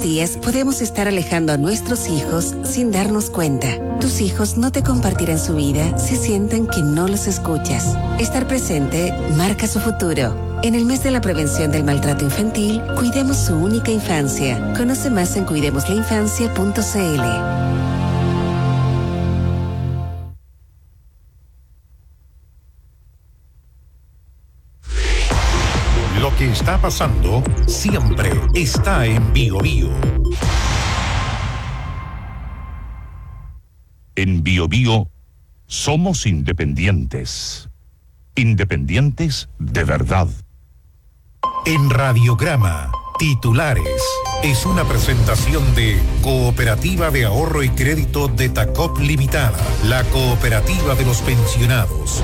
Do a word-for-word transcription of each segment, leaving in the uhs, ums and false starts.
días podemos estar alejando a nuestros hijos sin darnos cuenta. Tus hijos no te compartirán su vida si sienten que no los escuchas. Estar presente marca su futuro. En el mes de la prevención del maltrato infantil, cuidemos su única infancia. Conoce más en cuidemos la infancia punto c l. Lo que está pasando siempre está en Bio Bio. En Bio Bio somos independientes. Independientes de verdad. En Radiograma, titulares. Es una presentación de Cooperativa de Ahorro y Crédito de Tacop Limitada, la cooperativa de los pensionados.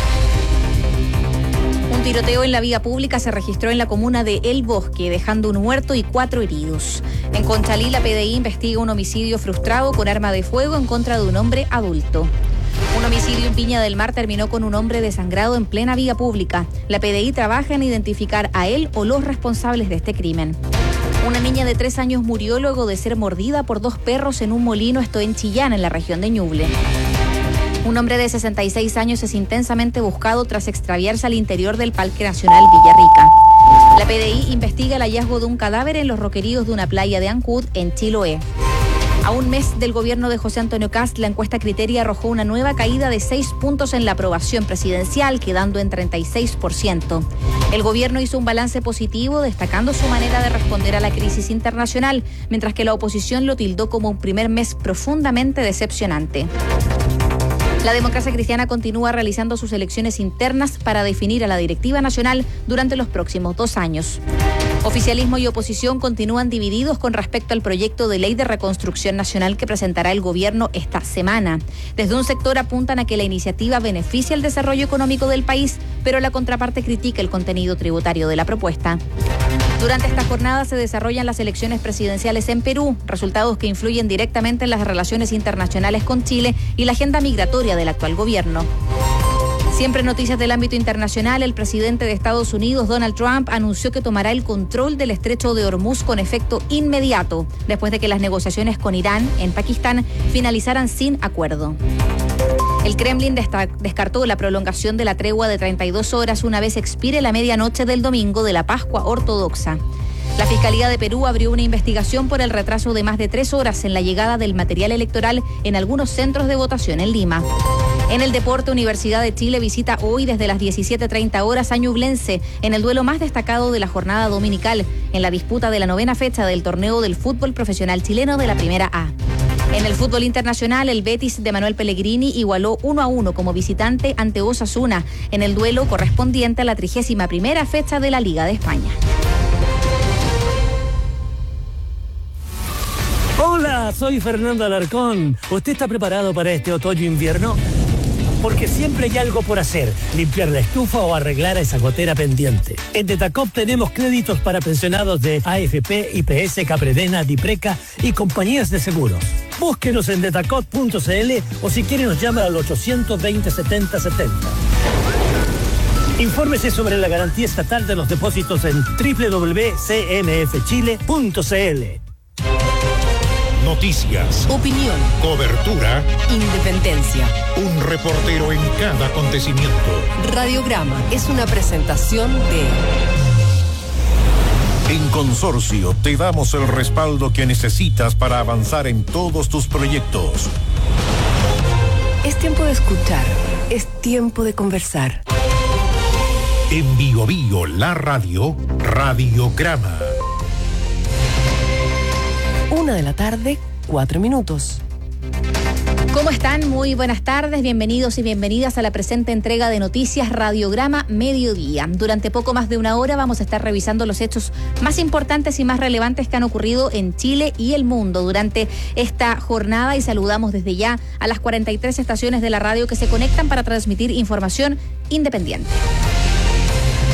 Un tiroteo en la vía pública se registró en la comuna de El Bosque, dejando un muerto y cuatro heridos. En Conchalí, la P D I investiga un homicidio frustrado con arma de fuego en contra de un hombre adulto. Un homicidio en Viña del Mar terminó con un hombre desangrado en plena vía pública. La P D I trabaja en identificar a él o los responsables de este crimen. Una niña de tres años murió luego de ser mordida por dos perros en un molino, esto en Chillán, en la región de Ñuble. Un hombre de sesenta y seis años es intensamente buscado tras extraviarse al interior del Parque Nacional Villarrica. La P D I investiga el hallazgo de un cadáver en los roqueríos de una playa de Ancud, en Chiloé. A un mes del gobierno de José Antonio Kast, la encuesta Criteria arrojó una nueva caída de seis puntos en la aprobación presidencial, quedando en treinta y seis por ciento. El gobierno hizo un balance positivo, destacando su manera de responder a la crisis internacional, mientras que la oposición lo tildó como un primer mes profundamente decepcionante. La Democracia Cristiana continúa realizando sus elecciones internas para definir a la directiva nacional durante los próximos dos años. Oficialismo y oposición continúan divididos con respecto al proyecto de ley de reconstrucción nacional que presentará el gobierno esta semana. Desde un sector apuntan a que la iniciativa beneficia el desarrollo económico del país, pero la contraparte critica el contenido tributario de la propuesta. Durante esta jornada se desarrollan las elecciones presidenciales en Perú, resultados que influyen directamente en las relaciones internacionales con Chile y la agenda migratoria del actual gobierno. Siempre en noticias del ámbito internacional, el presidente de Estados Unidos, Donald Trump, anunció que tomará el control del estrecho de Hormuz con efecto inmediato, después de que las negociaciones con Irán en Pakistán finalizaran sin acuerdo. El Kremlin descartó la prolongación de la tregua de treinta y dos horas una vez expire la medianoche del domingo de la Pascua Ortodoxa. La Fiscalía de Perú abrió una investigación por el retraso de más de tres horas en la llegada del material electoral en algunos centros de votación en Lima. En el deporte, Universidad de Chile visita hoy desde las diecisiete treinta horas a Ñublense en el duelo más destacado de la jornada dominical, en la disputa de la novena fecha del torneo del fútbol profesional chileno de la Primera A. En el fútbol internacional, el Betis de Manuel Pellegrini igualó uno a uno como visitante ante Osasuna en el duelo correspondiente a la trigésima primera fecha de la Liga de España. Hola, soy Fernando Alarcón. ¿Usted está preparado para este otoño-invierno? Porque siempre hay algo por hacer, limpiar la estufa o arreglar a esa gotera pendiente. En Detacop tenemos créditos para pensionados de A F P, I P S, Capredena, Dipreca y compañías de seguros. Búsquenos en detacop punto c l o si quiere nos llama al ochocientos veinte setenta setenta. Infórmese sobre la garantía estatal de los depósitos en doble u doble u doble u punto c m f chile punto c l. Noticias, opinión, cobertura, independencia. Un reportero en cada acontecimiento. Radiograma es una presentación de... En Consorcio te damos el respaldo que necesitas para avanzar en todos tus proyectos. Es tiempo de escuchar, es tiempo de conversar. En Bio Bio, la radio, Radiograma. Una de la tarde, cuatro minutos. ¿Cómo están? Muy buenas tardes, bienvenidos y bienvenidas a la presente entrega de Noticias Radiograma Mediodía. Durante poco más de una hora vamos a estar revisando los hechos más importantes y más relevantes que han ocurrido en Chile y el mundo durante esta jornada, y saludamos desde ya a las cuarenta y tres estaciones de la radio que se conectan para transmitir información independiente.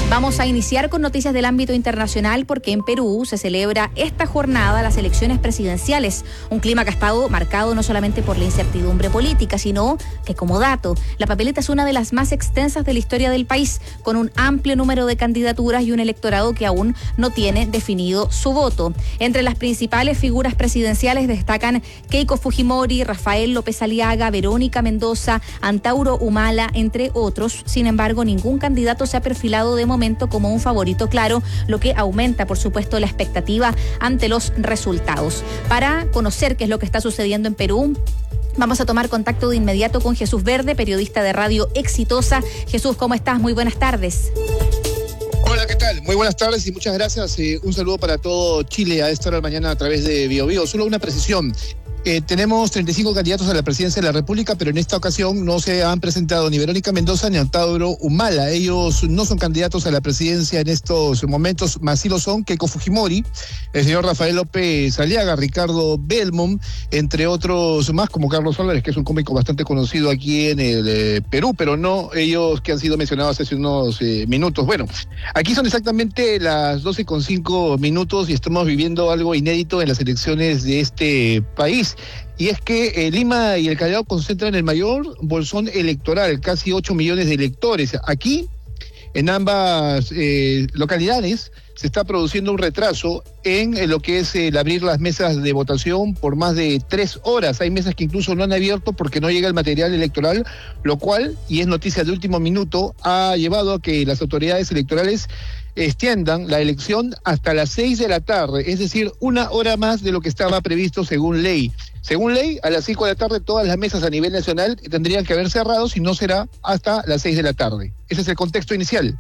Vamos a iniciar con noticias del ámbito internacional porque en Perú se celebra esta jornada las elecciones presidenciales, un clima que ha estado marcado no solamente por la incertidumbre política, sino que como dato, la papeleta es una de las más extensas de la historia del país, con un amplio número de candidaturas y un electorado que aún no tiene definido su voto. Entre las principales figuras presidenciales destacan Keiko Fujimori, Rafael López Aliaga, Verónica Mendoza, Antauro Humala, entre otros. Sin embargo, ningún candidato se ha perfilado de momento como un favorito claro, lo que aumenta, por supuesto, la expectativa ante los resultados. Para conocer qué es lo que está sucediendo en Perú, vamos a tomar contacto de inmediato con Jesús Verde, periodista de Radio Exitosa. Jesús, ¿cómo estás? Muy buenas tardes. Hola, ¿qué tal? Muy buenas tardes y muchas gracias. Eh, un saludo para todo Chile a esta hora de la mañana a través de Bio Bio. Solo una precisión. Eh, tenemos treinta y cinco candidatos a la presidencia de la República, pero en esta ocasión no se han presentado ni Verónica Mendoza ni Antauro Humala. Ellos no son candidatos a la presidencia en estos momentos, más sí lo son Keiko Fujimori, el señor Rafael López Aliaga, Ricardo Belmont, entre otros más, como Carlos Álvarez, que es un cómico bastante conocido aquí en el eh, Perú, pero no ellos que han sido mencionados hace unos eh, minutos. Bueno, aquí son exactamente las doce con cinco minutos y estamos viviendo algo inédito en las elecciones de este país. Y es que eh, Lima y el Callao concentran el mayor bolsón electoral, casi ocho millones de electores. Aquí, en ambas eh, localidades, se está produciendo un retraso en, en lo que es el abrir las mesas de votación por más de tres horas. Hay mesas que incluso no han abierto porque no llega el material electoral, lo cual, y es noticia de último minuto, ha llevado a que las autoridades electorales extiendan la elección hasta las seis de la tarde, es decir, una hora más de lo que estaba previsto según ley. Según ley, a las cinco de la tarde todas las mesas a nivel nacional tendrían que haber cerrado, si no será hasta las seis de la tarde. Ese es el contexto inicial.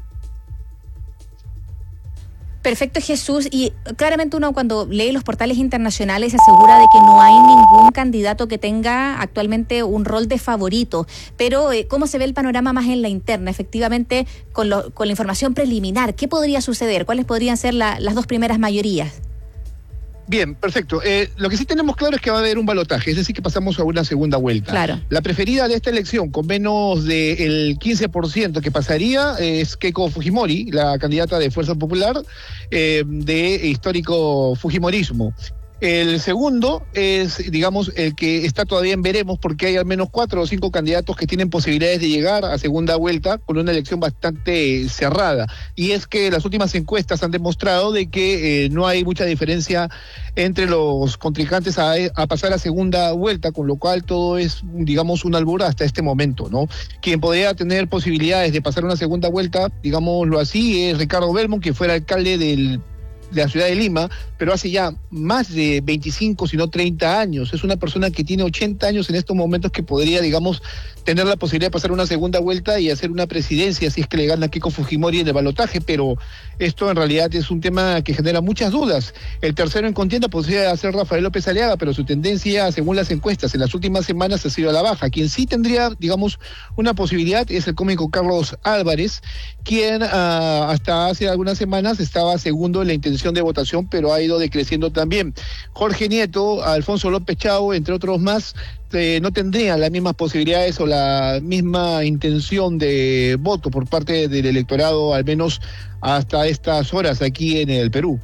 Perfecto, Jesús. Y claramente uno cuando lee los portales internacionales se asegura de que no hay ningún candidato que tenga actualmente un rol de favorito. Pero, eh, ¿cómo se ve el panorama más en la interna? Efectivamente, con, lo, con la información preliminar, ¿qué podría suceder? ¿Cuáles podrían ser la, las dos primeras mayorías? Bien, perfecto. Eh, lo que sí tenemos claro es que va a haber un balotaje, es decir, que pasamos a una segunda vuelta. Claro. La preferida de esta elección, con menos del quince por ciento que pasaría, es Keiko Fujimori, la candidata de Fuerza Popular, eh, de histórico fujimorismo. El segundo es, digamos, el que está todavía en veremos, porque hay al menos cuatro o cinco candidatos que tienen posibilidades de llegar a segunda vuelta con una elección bastante cerrada. Y es que las últimas encuestas han demostrado de que eh, no hay mucha diferencia entre los contrincantes a, a pasar a segunda vuelta, con lo cual todo es, digamos, un albur hasta este momento, ¿no? Quien podría tener posibilidades de pasar una segunda vuelta, digámoslo así, es Ricardo Belmont, que fuera alcalde del de la ciudad de Lima, pero hace ya más de veinticinco, si no treinta años. Es una persona que tiene ochenta años en estos momentos que podría, digamos, tener la posibilidad de pasar una segunda vuelta y hacer una presidencia si es que le gana Keiko Fujimori en el balotaje, pero esto en realidad es un tema que genera muchas dudas. El tercero en contienda podría ser Rafael López Aliaga, pero su tendencia, según las encuestas, en las últimas semanas ha sido a la baja. Quien sí tendría, digamos, una posibilidad es el cómico Carlos Álvarez, quien uh, hasta hace algunas semanas estaba segundo en la intención de votación, pero ha ido decreciendo también. Jorge Nieto, Alfonso López Chao, entre otros más, eh, no tendrían las mismas posibilidades o la misma intención de voto por parte del electorado, al menos hasta estas horas aquí en el Perú.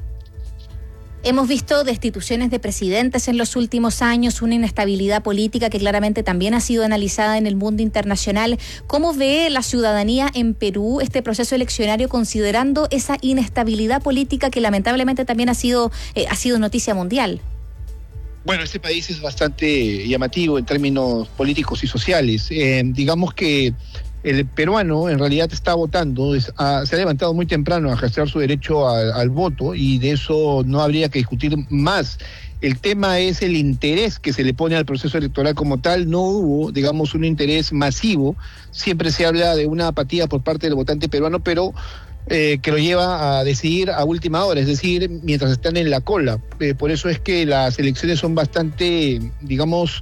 Hemos visto destituciones de presidentes en los últimos años, una inestabilidad política que claramente también ha sido analizada en el mundo internacional. ¿Cómo ve la ciudadanía en Perú este proceso eleccionario considerando esa inestabilidad política que lamentablemente también ha sido, eh, ha sido noticia mundial? Bueno, este país es bastante llamativo en términos políticos y sociales. Eh, digamos que el peruano en realidad está votando, es, a, se ha levantado muy temprano a ejercer su derecho a, al voto y de eso no habría que discutir más. El tema es el interés que se le pone al proceso electoral como tal. No hubo, digamos, un interés masivo. Siempre se habla de una apatía por parte del votante peruano, pero eh, que lo lleva a decidir a última hora, es decir, mientras están en la cola. Eh, por eso es que las elecciones son bastante, digamos,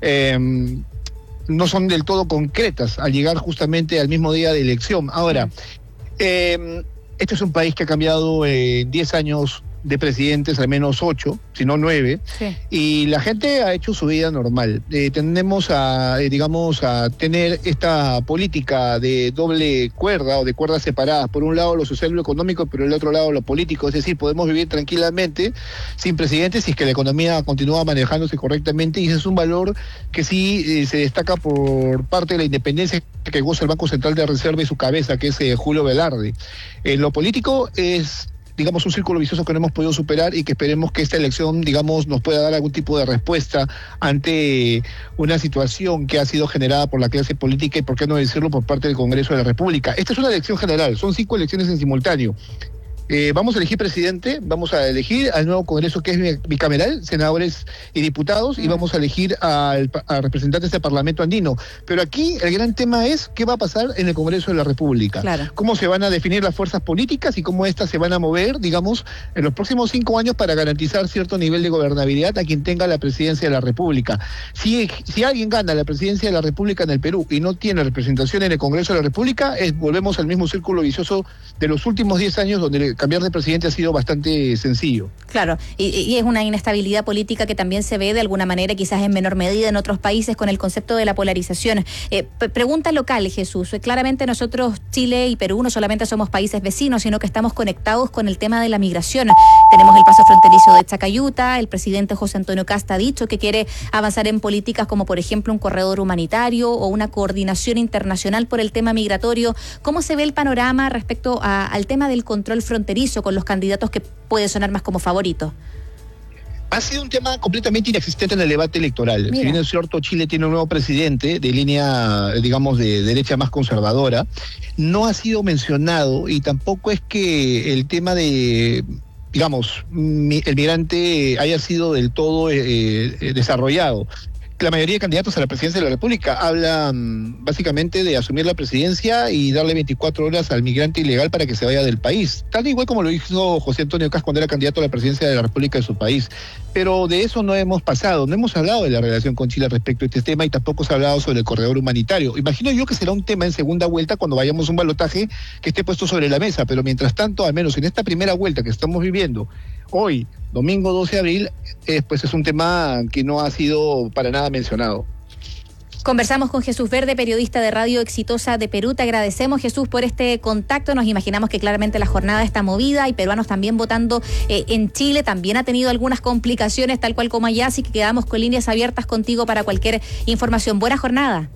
eh, no son del todo concretas al llegar justamente al mismo día de elección. Ahora, eh, este es un país que ha cambiado en diez años de presidentes, al menos ocho, si no nueve, sí. Y la gente ha hecho su vida normal. Eh, tendemos a, eh, digamos, a tener esta política de doble cuerda o de cuerdas separadas. Por un lado lo social y lo económico, pero el otro lado lo político. Es decir, podemos vivir tranquilamente sin presidente si es que la economía continúa manejándose correctamente, y ese es un valor que sí eh, se destaca por parte de la independencia que goza el Banco Central de Reserva y su cabeza, que es eh, Julio Velarde. En lo político es, digamos, un círculo vicioso que no hemos podido superar y que esperemos que esta elección, digamos, nos pueda dar algún tipo de respuesta ante una situación que ha sido generada por la clase política y, por qué no decirlo, por parte del Congreso de la República. Esta es una elección general, son cinco elecciones en simultáneo. Eh, vamos a elegir presidente, vamos a elegir al nuevo Congreso, que es bicameral, senadores y diputados, y vamos a elegir al, a representantes del Parlamento andino. Pero aquí el gran tema es qué va a pasar en el Congreso de la República. Claro. Cómo se van a definir las fuerzas políticas y cómo éstas se van a mover, digamos, en los próximos cinco años para garantizar cierto nivel de gobernabilidad a quien tenga la presidencia de la República. Si, si alguien gana la presidencia de la República en el Perú y no tiene representación en el Congreso de la República, es, volvemos al mismo círculo vicioso de los últimos diez años, donde cambiar de presidente ha sido bastante sencillo. Claro, y, y es una inestabilidad política que también se ve de alguna manera, quizás en menor medida en otros países, con el concepto de la polarización. Eh, p- pregunta local, Jesús. Claramente nosotros, Chile y Perú, no solamente somos países vecinos, sino que estamos conectados con el tema de la migración. Tenemos el paso fronterizo de Chacayuta, el presidente José Antonio Kast ha dicho que quiere avanzar en políticas como, por ejemplo, un corredor humanitario o una coordinación internacional por el tema migratorio. ¿Cómo se ve el panorama respecto a, al tema del control fronterizo con los candidatos que puede sonar más como favoritos? Ha sido un tema completamente inexistente en el debate electoral. Mira. Si bien es cierto, Chile tiene un nuevo presidente de línea, digamos, de derecha más conservadora, no ha sido mencionado, y tampoco es que el tema de, digamos, el migrante haya sido del todo eh, eh, desarrollado. La mayoría de candidatos a la presidencia de la República hablan básicamente de asumir la presidencia y darle veinticuatro horas al migrante ilegal para que se vaya del país, tal igual como lo hizo José Antonio Kast cuando era candidato a la presidencia de la República de su país. Pero de eso no hemos pasado, no hemos hablado de la relación con Chile respecto a este tema, y tampoco se ha hablado sobre el corredor humanitario. Imagino yo que será un tema en segunda vuelta cuando vayamos a un balotaje que esté puesto sobre la mesa, pero mientras tanto, al menos en esta primera vuelta que estamos viviendo hoy, domingo doce de abril, eh, pues es un tema que no ha sido para nada mencionado. Conversamos con Jesús Verde, periodista de Radio Exitosa de Perú. Te agradecemos, Jesús, por este contacto. Nos imaginamos que claramente la jornada está movida. Hay peruanos también votando eh, en Chile. También ha tenido algunas complicaciones, tal cual como allá, así que quedamos con líneas abiertas contigo para cualquier información. Buena jornada.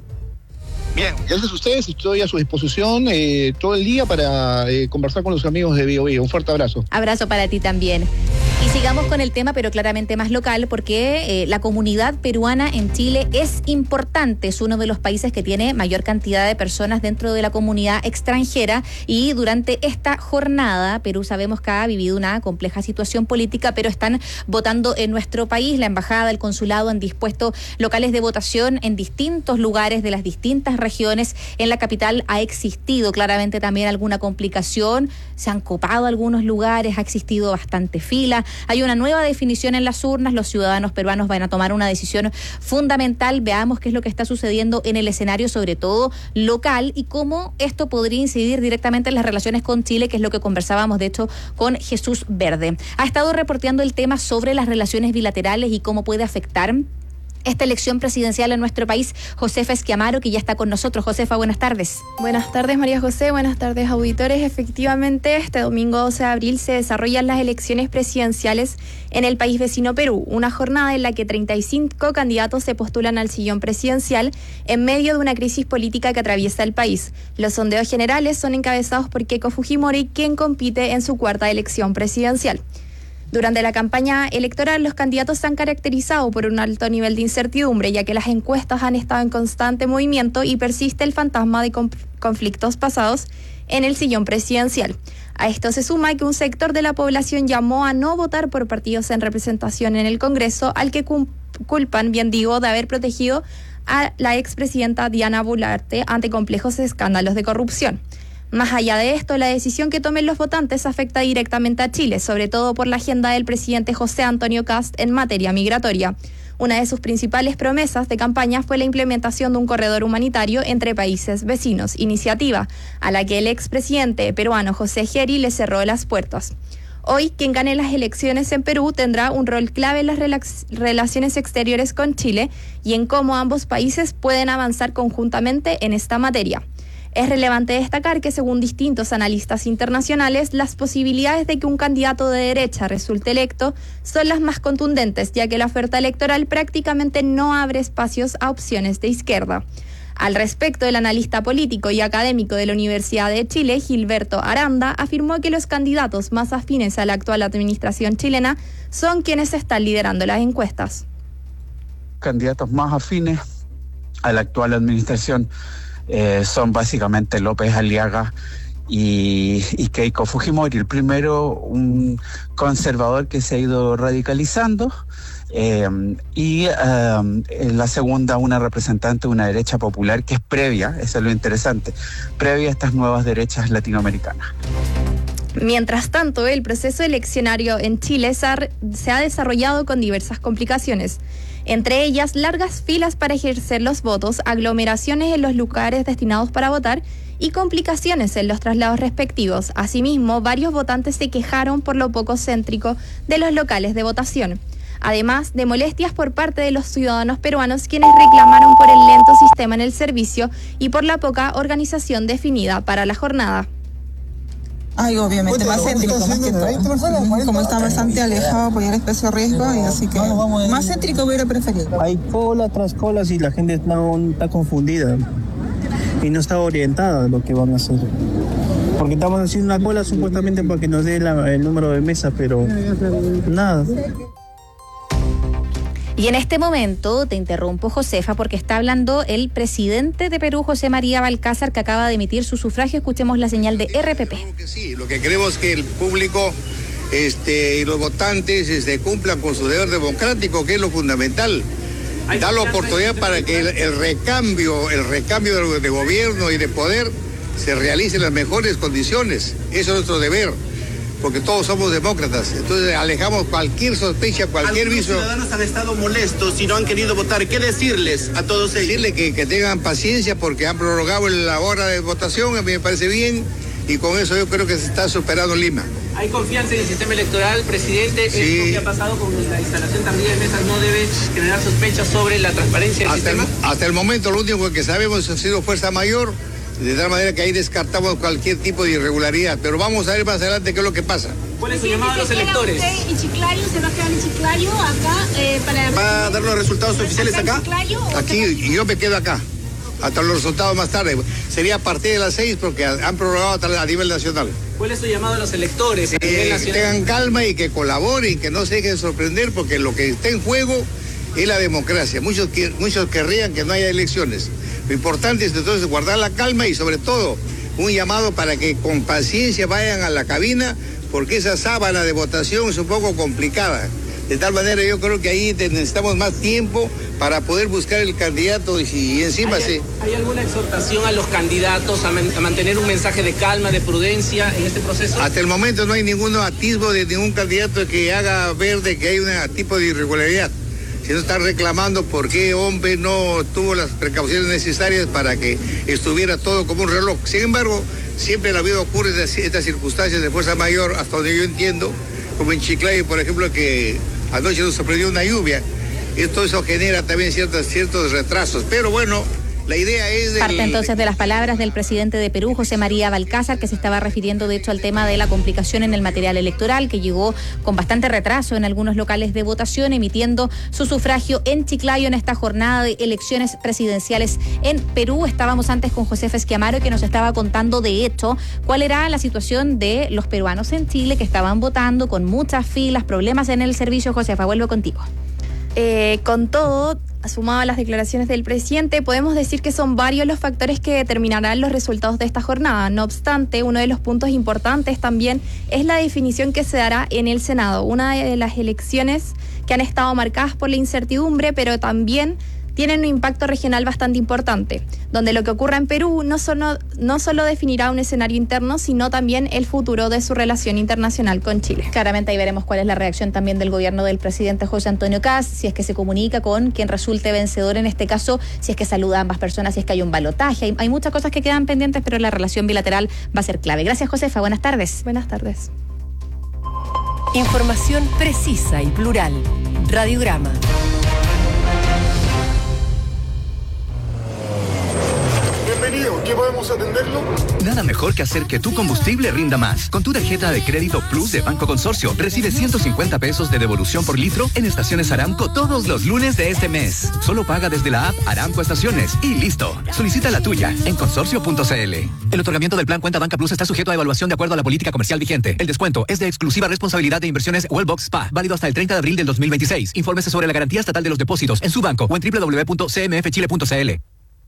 Bien, gracias a ustedes, estoy a su disposición eh, todo el día para eh, conversar con los amigos de Bio Bio. Un fuerte abrazo. Abrazo para ti también. Y sigamos con el tema, pero claramente más local, porque eh, la comunidad peruana en Chile es importante. Es uno de los países que tiene mayor cantidad de personas dentro de la comunidad extranjera, y durante esta jornada, Perú sabemos que ha vivido una compleja situación política, pero están votando en nuestro país. La embajada, el consulado han dispuesto locales de votación en distintos lugares de las distintas regiones. En la capital ha existido claramente también alguna complicación, se han copado algunos lugares, ha existido bastante fila. Hay una nueva definición en las urnas, los ciudadanos peruanos van a tomar una decisión fundamental. Veamos qué es lo que está sucediendo en el escenario, sobre todo local, y cómo esto podría incidir directamente en las relaciones con Chile, que es lo que conversábamos de hecho con Jesús Verde. Ha estado reporteando el tema sobre las relaciones bilaterales y cómo puede afectar esta elección presidencial en nuestro país, Josefa Esquiamaro, que ya está con nosotros. Josefa, buenas tardes. Buenas tardes, María José. Buenas tardes, auditores. Efectivamente, este domingo doce de abril se desarrollan las elecciones presidenciales en el país vecino Perú, una jornada en la que treinta y cinco candidatos se postulan al sillón presidencial en medio de una crisis política que atraviesa el país. Los sondeos generales son encabezados por Keiko Fujimori, quien compite en su cuarta elección presidencial. Durante la campaña electoral, los candidatos se han caracterizado por un alto nivel de incertidumbre, ya que las encuestas han estado en constante movimiento y persiste el fantasma de conflictos pasados en el sillón presidencial. A esto se suma que un sector de la población llamó a no votar por partidos en representación en el Congreso, al que culpan, bien digo, de haber protegido a la expresidenta Diana Boluarte ante complejos escándalos de corrupción. Más allá de esto, la decisión que tomen los votantes afecta directamente a Chile, sobre todo por la agenda del presidente José Antonio Kast en materia migratoria. Una de sus principales promesas de campaña fue la implementación de un corredor humanitario entre países vecinos, iniciativa a la que el expresidente peruano José Geri le cerró las puertas. Hoy, quien gane las elecciones en Perú tendrá un rol clave en las relac- relaciones exteriores con Chile y en cómo ambos países pueden avanzar conjuntamente en esta materia. Es relevante destacar que, según distintos analistas internacionales, las posibilidades de que un candidato de derecha resulte electo son las más contundentes, ya que la oferta electoral prácticamente no abre espacios a opciones de izquierda. Al respecto, el analista político y académico de la Universidad de Chile, Gilberto Aranda, afirmó que los candidatos más afines a la actual administración chilena son quienes están liderando las encuestas. Candidatos más afines a la actual administración eh, son básicamente López Aliaga y, y Keiko Fujimori. El primero, un conservador que se ha ido radicalizando, eh, y eh, la segunda, una representante de una derecha popular que es previa, eso es lo interesante, previa a estas nuevas derechas latinoamericanas. Mientras tanto, el proceso eleccionario en Chile se ha, se ha desarrollado con diversas complicaciones, entre ellas largas filas para ejercer los votos, aglomeraciones en los lugares destinados para votar y complicaciones en los traslados respectivos. Asimismo, varios votantes se quejaron por lo poco céntrico de los locales de votación, además de molestias por parte de los ciudadanos peruanos, quienes reclamaron por el lento sistema en el servicio y por la poca organización definida para la jornada. Ay, obviamente, más céntrico, más que todo. Como está bastante alejado por el espacio riesgo, y así que más céntrico hubiera preferido. Hay cola tras colas y la gente no, está confundida y no está orientada a lo que van a hacer. Porque estamos haciendo una cola supuestamente para que nos dé la, el número de mesa, pero nada. Y en este momento te interrumpo, Josefa, porque está hablando el presidente de Perú, José María Balcázar, que acaba de emitir su sufragio. Escuchemos la señal de R P P. Claro que sí, lo que queremos es que el público este, y los votantes este, cumplan con su deber democrático, que es lo fundamental. Dar la oportunidad para que el, el recambio, el recambio de, de gobierno y de poder se realice en las mejores condiciones. Eso es nuestro deber, porque todos somos demócratas. Entonces alejamos cualquier sospecha, cualquier viso. Los ciudadanos han estado molestos y no han querido votar. ¿Qué decirles a todos ellos? Decirles que, que tengan paciencia porque han prorrogado la hora de votación, a mí me parece bien, y con eso yo creo que se está superando Lima. ¿Hay confianza en el sistema electoral, presidente? Sí. Esto que ha pasado con la instalación también de mesas no debe generar sospechas sobre la transparencia del hasta sistema. El, hasta el momento lo único que sabemos ha sido fuerza mayor, de tal manera que ahí descartamos cualquier tipo de irregularidad. Pero vamos a ver más adelante qué es lo que pasa. ¿Cuál es su llamado a los electores? Usted en Chiclayo, ¿se va a quedar en Chiclayo acá eh, para... ¿Va a dar los resultados oficiales acá? Chiclayo, Aquí, y yo me quedo acá, hasta los resultados más tarde. Sería a partir de las seis porque han prorrogado a nivel nacional. ¿Cuál es su llamado a los electores a Eh, nivel que nacional? tengan calma y que colaboren, que no se dejen sorprender, porque lo que está en juego es la democracia. Muchos, que- muchos querrían que no haya elecciones. Lo importante es entonces guardar la calma y sobre todo un llamado para que con paciencia vayan a la cabina, porque esa sábana de votación es un poco complicada. De tal manera yo creo que ahí necesitamos más tiempo para poder buscar el candidato y, y encima ¿Hay, se... ¿Hay alguna exhortación a los candidatos a, man- a mantener un mensaje de calma, de prudencia en este proceso? Hasta el momento no hay ningún atisbo de ningún candidato que haga ver de que hay un tipo de irregularidad. Si no están reclamando por qué hombre no tuvo las precauciones necesarias para que estuviera todo como un reloj. Sin embargo, siempre en la vida ocurren estas circunstancias de fuerza mayor, hasta donde yo entiendo, como en Chiclayo, por ejemplo, que anoche nos sorprendió una lluvia. Esto eso genera también ciertos, ciertos retrasos. Pero bueno, la idea es... Parte del... entonces de las palabras del presidente de Perú, José María Balcázar, que se estaba refiriendo de hecho al tema de la complicación en el material electoral, que llegó con bastante retraso en algunos locales de votación, emitiendo su sufragio en Chiclayo en esta jornada de elecciones presidenciales en Perú. Estábamos antes con Josefa Esquiamaro, que nos estaba contando de hecho cuál era la situación de los peruanos en Chile que estaban votando con muchas filas, problemas en el servicio. Josefa, vuelvo contigo. Eh, con todo, sumado a las declaraciones del presidente, podemos decir que son varios los factores que determinarán los resultados de esta jornada. No obstante, uno de los puntos importantes también es la definición que se dará en el Senado, una de las elecciones que han estado marcadas por la incertidumbre, pero también tienen un impacto regional bastante importante, donde lo que ocurra en Perú no solo, no solo definirá un escenario interno, sino también el futuro de su relación internacional con Chile. Claramente ahí veremos cuál es la reacción también del gobierno del presidente José Antonio Kast, si es que se comunica con quien resulte vencedor en este caso, si es que saluda a ambas personas, si es que hay un balotaje. Hay, hay muchas cosas que quedan pendientes, pero la relación bilateral va a ser clave. Gracias, Josefa. Buenas tardes. Buenas tardes. Información precisa y plural. Radiograma. Bienvenido, ¿qué podemos atenderlo? Nada mejor que hacer que tu combustible rinda más. Con tu tarjeta de crédito Plus de Banco Consorcio, recibe ciento cincuenta pesos de devolución por litro en estaciones Aramco todos los lunes de este mes. Solo paga desde la app Aramco Estaciones y listo. Solicita la tuya en consorcio punto c l. El otorgamiento del plan Cuenta Banca Plus está sujeto a evaluación de acuerdo a la política comercial vigente. El descuento es de exclusiva responsabilidad de Inversiones Wellbox Spa, válido hasta el treinta de abril del dos mil veintiséis. Infórmese sobre la garantía estatal de los depósitos en su banco o en doble u doble u doble u punto c m f chile punto c l.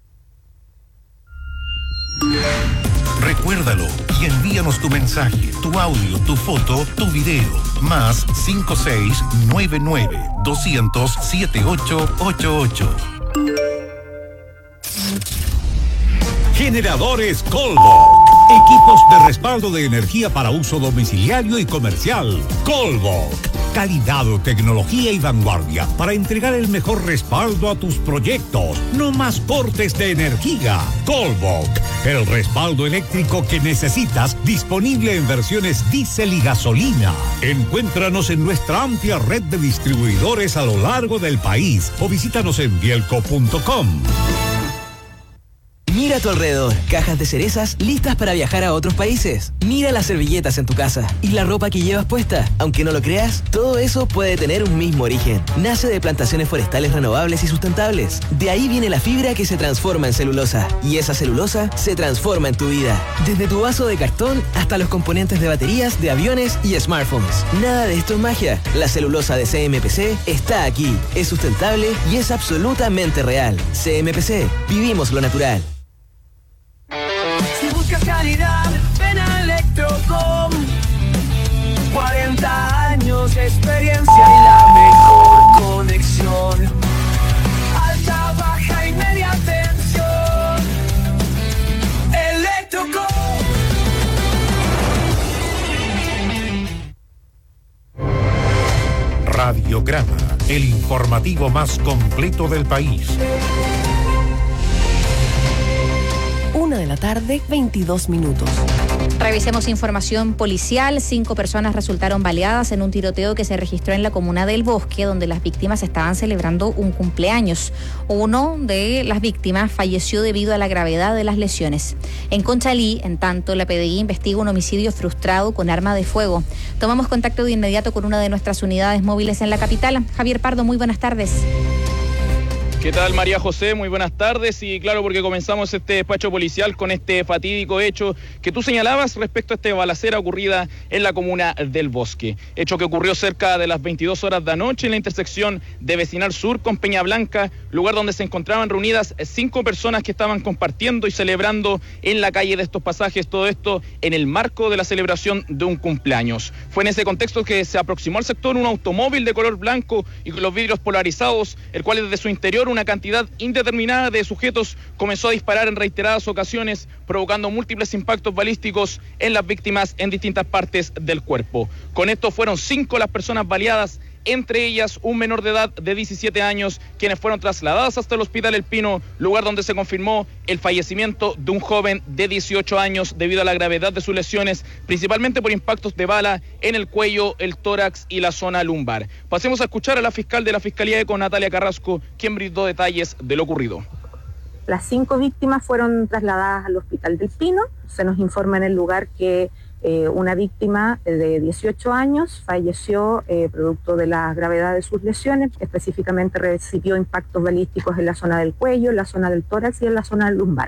Recuérdalo y envíanos tu mensaje, tu audio, tu foto, tu video. Más cinco seis nueve nueve dos cero cero siete ocho ocho ocho. Generadores Colvo. Equipos de respaldo de energía para uso domiciliario y comercial. Colvo. Calidad, tecnología y vanguardia para entregar el mejor respaldo a tus proyectos. No más cortes de energía. Colvo. El respaldo eléctrico que necesitas, disponible en versiones diésel y gasolina. Encuéntranos en nuestra amplia red de distribuidores a lo largo del país o visítanos en bielco punto com. Mira a tu alrededor, cajas de cerezas listas para viajar a otros países. Mira las servilletas en tu casa y la ropa que llevas puesta. Aunque no lo creas, todo eso puede tener un mismo origen. Nace de plantaciones forestales renovables y sustentables. De ahí viene la fibra que se transforma en celulosa. Y esa celulosa se transforma en tu vida. Desde tu vaso de cartón hasta los componentes de baterías, de aviones y smartphones. Nada de esto es magia. La celulosa de C M P C está aquí. Es sustentable y es absolutamente real. C M P C. Vivimos lo natural. Si buscas calidad, ven a Electrocom. cuarenta años de experiencia y la mejor conexión. Alta, baja y media tensión. Electrocom. Radiograma, el informativo más completo del país. Una de la tarde, veintidós minutos. Revisemos información policial. Cinco personas resultaron baleadas en un tiroteo que se registró en la comuna del Bosque, donde las víctimas estaban celebrando un cumpleaños. Uno de las víctimas falleció debido a la gravedad de las lesiones. En Conchalí, en tanto, la P D I investiga un homicidio frustrado con arma de fuego. Tomamos contacto de inmediato con una de nuestras unidades móviles en la capital. Javier Pardo, muy buenas tardes. ¿Qué tal, María José? Muy buenas tardes. Y claro, porque comenzamos este despacho policial con este fatídico hecho que tú señalabas respecto a esta balacera ocurrida en la comuna del Bosque. Hecho que ocurrió cerca de las veintidós horas de anoche en la intersección de Vecinal Sur con Peña Blanca, lugar donde se encontraban reunidas cinco personas que estaban compartiendo y celebrando en la calle de estos pasajes, todo esto en el marco de la celebración de un cumpleaños. Fue en ese contexto que se aproximó al sector un automóvil de color blanco y con los vidrios polarizados, el cual desde su interior una cantidad indeterminada de sujetos comenzó a disparar en reiteradas ocasiones, provocando múltiples impactos balísticos en las víctimas en distintas partes del cuerpo. Con esto fueron cinco las personas baleadas, entre ellas un menor de edad de diecisiete años, quienes fueron trasladadas hasta el Hospital El Pino, lugar donde se confirmó el fallecimiento de un joven de dieciocho años debido a la gravedad de sus lesiones, principalmente por impactos de bala en el cuello, el tórax y la zona lumbar. Pasemos a escuchar a la fiscal de la Fiscalía Eco, Natalia Carrasco, quien brindó detalles de lo ocurrido. Las cinco víctimas fueron trasladadas al Hospital del Pino. Se nos informa en el lugar que Eh, una víctima de dieciocho años falleció eh, producto de la gravedad de sus lesiones. Específicamente recibió impactos balísticos en la zona del cuello, en la zona del tórax y en la zona lumbar.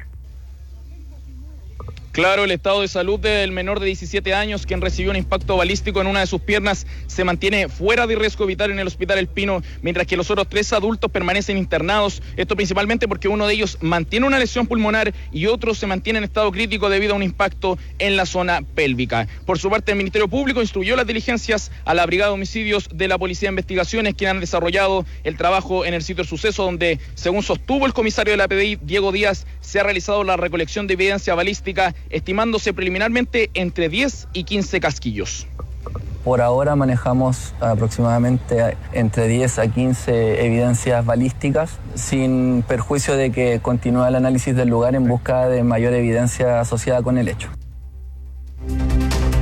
Claro, el estado de salud del menor de diecisiete años, quien recibió un impacto balístico en una de sus piernas, se mantiene fuera de riesgo vital en el Hospital El Pino, mientras que los otros tres adultos permanecen internados. Esto principalmente porque uno de ellos mantiene una lesión pulmonar y otro se mantiene en estado crítico debido a un impacto en la zona pélvica. Por su parte, el Ministerio Público instruyó las diligencias a la Brigada de Homicidios de la Policía de Investigaciones, quienes han desarrollado el trabajo en el sitio del suceso, donde, según sostuvo el comisario de la P D I, Diego Díaz, se ha realizado la recolección de evidencia balística, estimándose preliminarmente entre diez y quince casquillos. Por ahora manejamos aproximadamente entre diez a quince evidencias balísticas, sin perjuicio de que continúe el análisis del lugar en busca de mayor evidencia asociada con el hecho.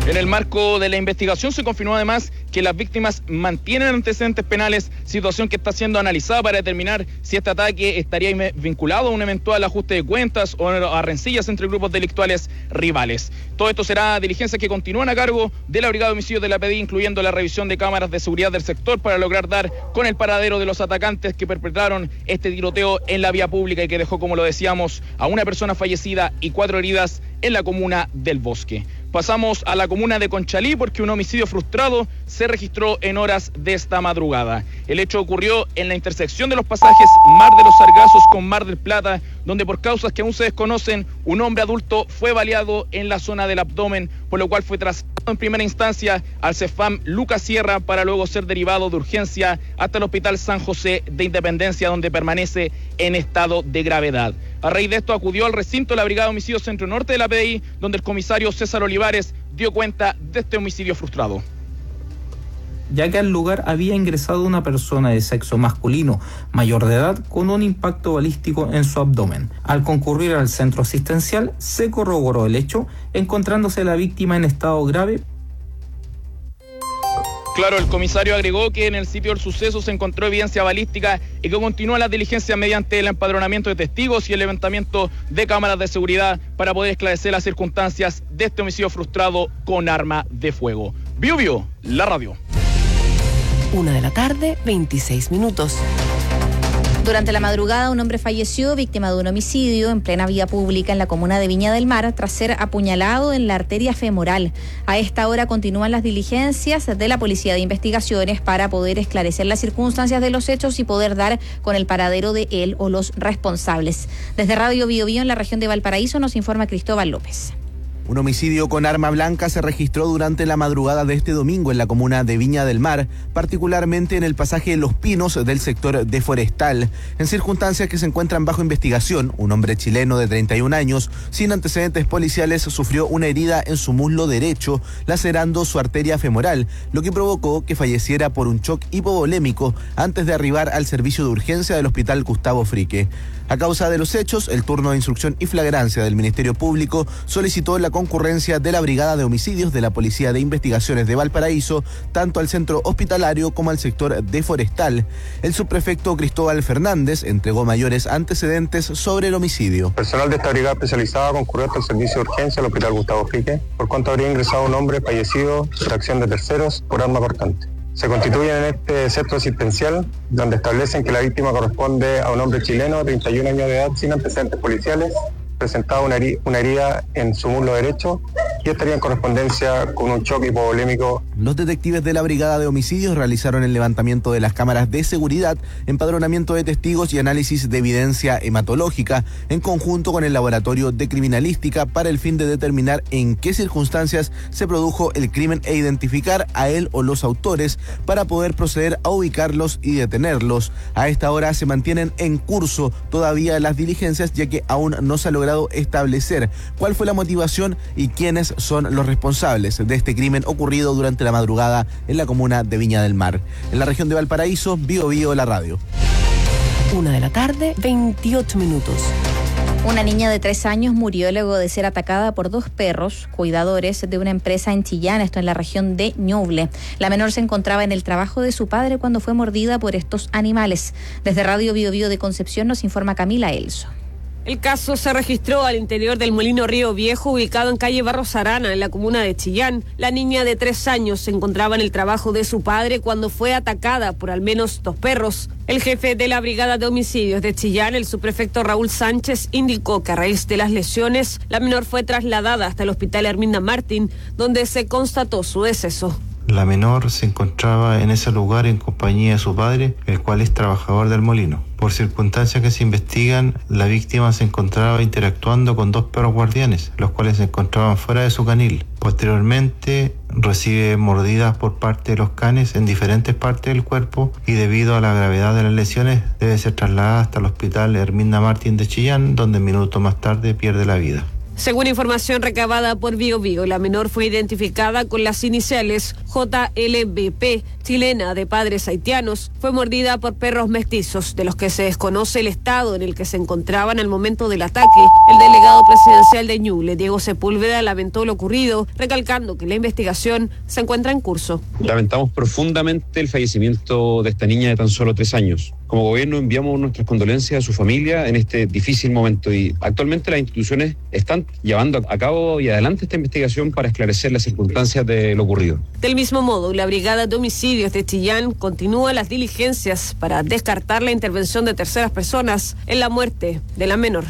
En el marco de la investigación se confirmó además que las víctimas mantienen antecedentes penales, situación que está siendo analizada para determinar si este ataque estaría vinculado a un eventual ajuste de cuentas o a rencillas entre grupos delictuales rivales. Todo esto será diligencias que continúan a cargo de la Brigada de Homicidios de la P D I, incluyendo la revisión de cámaras de seguridad del sector para lograr dar con el paradero de los atacantes que perpetraron este tiroteo en la vía pública y que dejó, como lo decíamos, a una persona fallecida y cuatro heridas en la comuna del Bosque. Pasamos a la comuna de Conchalí porque un homicidio frustrado se registró en horas de esta madrugada. El hecho ocurrió en la intersección de los pasajes Mar de los Sargazos con Mar del Plata, donde por causas que aún se desconocen, un hombre adulto fue baleado en la zona del abdomen, por lo cual fue trasladado en primera instancia al CEFAM Lucas Sierra para luego ser derivado de urgencia hasta el Hospital San José de Independencia, donde permanece en estado de gravedad. A raíz de esto acudió al recinto la Brigada de Homicidios Centro Norte de la P D I, donde el comisario César Olivares dio cuenta de este homicidio frustrado. Ya que al lugar había ingresado una persona de sexo masculino, mayor de edad, con un impacto balístico en su abdomen. Al concurrir al centro asistencial, se corroboró el hecho, encontrándose la víctima en estado grave. Claro, el comisario agregó que en el sitio del suceso se encontró evidencia balística y que continúa las diligencias mediante el empadronamiento de testigos y el levantamiento de cámaras de seguridad para poder esclarecer las circunstancias de este homicidio frustrado con arma de fuego. Bio Bio, la radio. Una de la tarde, veintiséis minutos. Durante la madrugada, un hombre falleció víctima de un homicidio en plena vía pública en la comuna de Viña del Mar tras ser apuñalado en la arteria femoral. A esta hora continúan las diligencias de la Policía de Investigaciones para poder esclarecer las circunstancias de los hechos y poder dar con el paradero de él o los responsables. Desde Radio Bio Bio en la región de Valparaíso nos informa Cristóbal López. Un homicidio con arma blanca se registró durante la madrugada de este domingo en la comuna de Viña del Mar, particularmente en el pasaje Los Pinos del sector de Forestal. En circunstancias que se encuentran bajo investigación, un hombre chileno de treinta y un años, sin antecedentes policiales, sufrió una herida en su muslo derecho, lacerando su arteria femoral, lo que provocó que falleciera por un shock hipovolémico antes de arribar al servicio de urgencia del Hospital Gustavo Frique. A causa de los hechos, el turno de instrucción y flagrancia del Ministerio Público solicitó la concurrencia de la Brigada de Homicidios de la Policía de Investigaciones de Valparaíso, tanto al centro hospitalario como al sector de Forestal. El subprefecto Cristóbal Fernández entregó mayores antecedentes sobre el homicidio. Personal de esta brigada especializada concurrió hasta el servicio de urgencia al Hospital Gustavo Frique, por cuanto habría ingresado un hombre fallecido por acción de terceros por arma cortante. Se constituyen en este centro asistencial, donde establecen que la víctima corresponde a un hombre chileno de treinta y un años de edad sin antecedentes policiales, presentaba una, heri- una herida en su muslo derecho y estaría en correspondencia con un choque hipovolémico. Los detectives de la Brigada de Homicidios realizaron el levantamiento de las cámaras de seguridad, empadronamiento de testigos y análisis de evidencia hematológica en conjunto con el Laboratorio de Criminalística para el fin de determinar en qué circunstancias se produjo el crimen e identificar a él o los autores para poder proceder a ubicarlos y detenerlos. A esta hora se mantienen en curso todavía las diligencias, ya que aún no se ha logrado establecer cuál fue la motivación y quiénes son los responsables de este crimen ocurrido durante la madrugada en la comuna de Viña del Mar. En la región de Valparaíso, Bio Bio, la radio. Una de la tarde, veintiocho minutos. Una niña de tres años murió luego de ser atacada por dos perros cuidadores de una empresa en Chillán, esto en la región de Ñuble. La menor se encontraba en el trabajo de su padre cuando fue mordida por estos animales. Desde Radio Bio Bio de Concepción nos informa Camila Elso. El caso se registró al interior del Molino Río Viejo, ubicado en calle Barros Arana, en la comuna de Chillán. La niña de tres años se encontraba en el trabajo de su padre cuando fue atacada por al menos dos perros. El jefe de la Brigada de Homicidios de Chillán, el subprefecto Raúl Sánchez, indicó que a raíz de las lesiones, la menor fue trasladada hasta el hospital Herminda Martín, donde se constató su deceso. La menor se encontraba en ese lugar en compañía de su padre, el cual es trabajador del molino. Por circunstancias que se investigan, la víctima se encontraba interactuando con dos perros guardianes, los cuales se encontraban fuera de su canil. Posteriormente, recibe mordidas por parte de los canes en diferentes partes del cuerpo y debido a la gravedad de las lesiones, debe ser trasladada hasta el hospital Herminda Martín de Chillán, donde minutos más tarde pierde la vida. Según información recabada por Bio Bio, la menor fue identificada con las iniciales J L B P, chilena de padres haitianos. Fue mordida por perros mestizos, de los que se desconoce el estado en el que se encontraban al momento del ataque. El delegado presidencial de Ñuble, Diego Sepúlveda, lamentó lo ocurrido, recalcando que la investigación se encuentra en curso. Lamentamos profundamente el fallecimiento de esta niña de tan solo tres años. Como gobierno enviamos nuestras condolencias a su familia en este difícil momento y actualmente las instituciones están llevando a cabo y adelante esta investigación para esclarecer las circunstancias de lo ocurrido. Del mismo modo, la Brigada de Homicidios de Chillán continúa las diligencias para descartar la intervención de terceras personas en la muerte de la menor.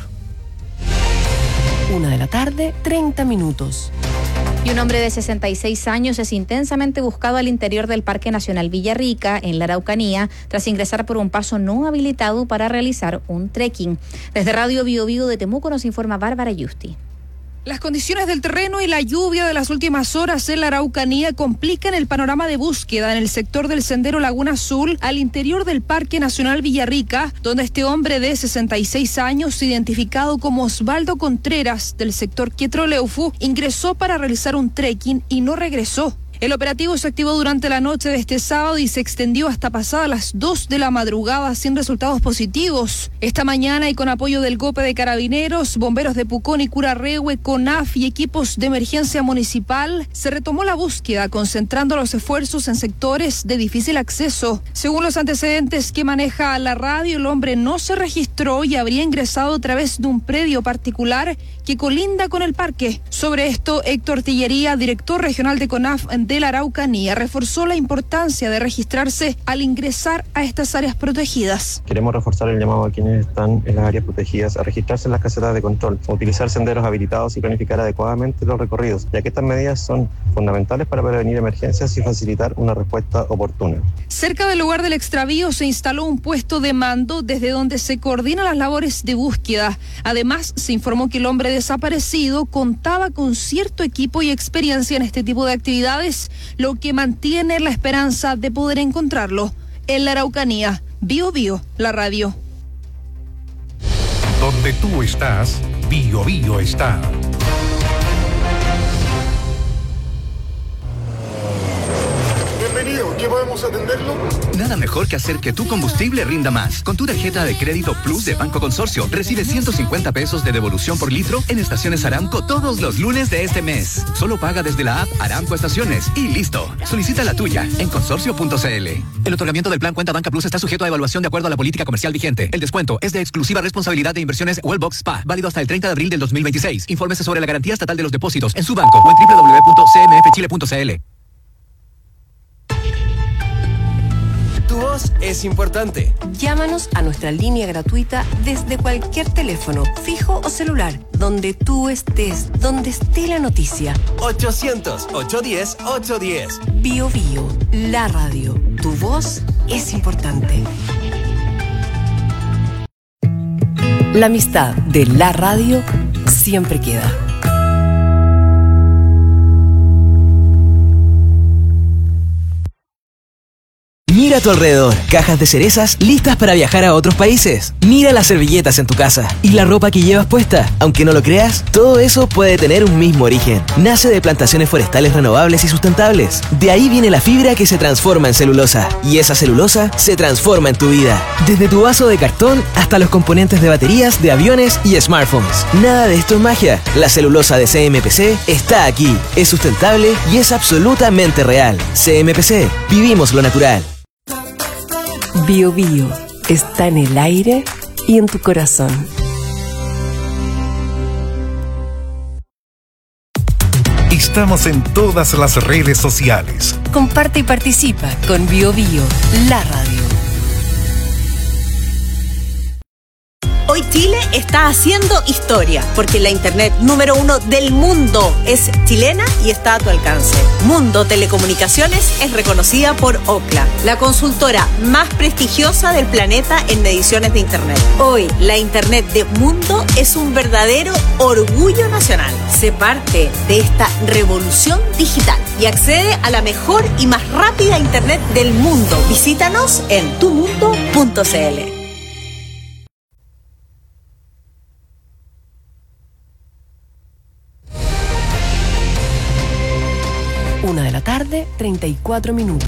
Una de la tarde, treinta minutos. Y un hombre de sesenta y seis años es intensamente buscado al interior del Parque Nacional Villarrica, en la Araucanía, tras ingresar por un paso no habilitado para realizar un trekking. Desde Radio Bio Bio de Temuco nos informa Bárbara Yusti. Las condiciones del terreno y la lluvia de las últimas horas en la Araucanía complican el panorama de búsqueda en el sector del Sendero Laguna Azul, al interior del Parque Nacional Villarrica, donde este hombre de sesenta y seis años, identificado como Osvaldo Contreras, del sector Quietroleufu, ingresó para realizar un trekking y no regresó. El operativo se activó durante la noche de este sábado y se extendió hasta pasadas las dos de la madrugada sin resultados positivos. Esta mañana, y con apoyo del GOPE de Carabineros, bomberos de Pucón y Curarrehue, CONAF y equipos de emergencia municipal, se retomó la búsqueda, concentrando los esfuerzos en sectores de difícil acceso. Según los antecedentes que maneja la radio, el hombre no se registró y habría ingresado a través de un predio particular que colinda con el parque. Sobre esto, Héctor Tillería, director regional de CONAF de la Araucanía, reforzó la importancia de registrarse al ingresar a estas áreas protegidas. Queremos reforzar el llamado a quienes están en las áreas protegidas a registrarse en las casetas de control, utilizar senderos habilitados y planificar adecuadamente los recorridos, ya que estas medidas son fundamentales para prevenir emergencias y facilitar una respuesta oportuna. Cerca del lugar del extravío se instaló un puesto de mando desde donde se coordinan las labores de búsqueda. Además, se informó que el hombre desaparecido contaba con cierto equipo y experiencia en este tipo de actividades, lo que mantiene la esperanza de poder encontrarlo. En la Araucanía, Bio Bio, la radio. Donde tú estás, Bio Bio está. Bienvenido, ¿qué podemos atenderlo? Nada mejor que hacer que tu combustible rinda más. Con tu tarjeta de crédito Plus de Banco Consorcio, recibe ciento cincuenta pesos de devolución por litro en estaciones Aramco todos los lunes de este mes. Solo paga desde la app Aramco Estaciones y listo. Solicita la tuya en consorcio punto c l. El otorgamiento del plan Cuenta Banca Plus está sujeto a evaluación de acuerdo a la política comercial vigente. El descuento es de exclusiva responsabilidad de Inversiones Wellbox S P A, válido hasta el treinta de abril del dos mil veintiséis. Infórmese sobre la garantía estatal de los depósitos en su banco o en doble u doble u doble u punto c m f chile punto c l. Tu voz es importante. Llámanos a nuestra línea gratuita desde cualquier teléfono, fijo o celular, donde tú estés, donde esté la noticia. ochocientos, ochocientos diez, ochocientos diez. Bio Bio, la radio. Tu voz es importante. La amistad de la radio siempre queda. Mira a tu alrededor, cajas de cerezas listas para viajar a otros países. Mira las servilletas en tu casa y la ropa que llevas puesta. Aunque no lo creas, todo eso puede tener un mismo origen. Nace de plantaciones forestales renovables y sustentables. De ahí viene la fibra que se transforma en celulosa. Y esa celulosa se transforma en tu vida. Desde tu vaso de cartón hasta los componentes de baterías, de aviones y smartphones. Nada de esto es magia. La celulosa de C M P C está aquí. Es sustentable y es absolutamente real. C M P C, vivimos lo natural. Bio Bio está en el aire y en tu corazón. Estamos en todas las redes sociales. Comparte y participa con Bio Bio, la radio. Hoy Chile está haciendo historia, porque la internet número uno del mundo es chilena y está a tu alcance. Mundo Telecomunicaciones es reconocida por Ookla, la consultora más prestigiosa del planeta en mediciones de internet. Hoy, la internet de Mundo es un verdadero orgullo nacional. Sé parte de esta revolución digital y accede a la mejor y más rápida internet del mundo. Visítanos en tu mundo punto c l. treinta y cuatro minutos.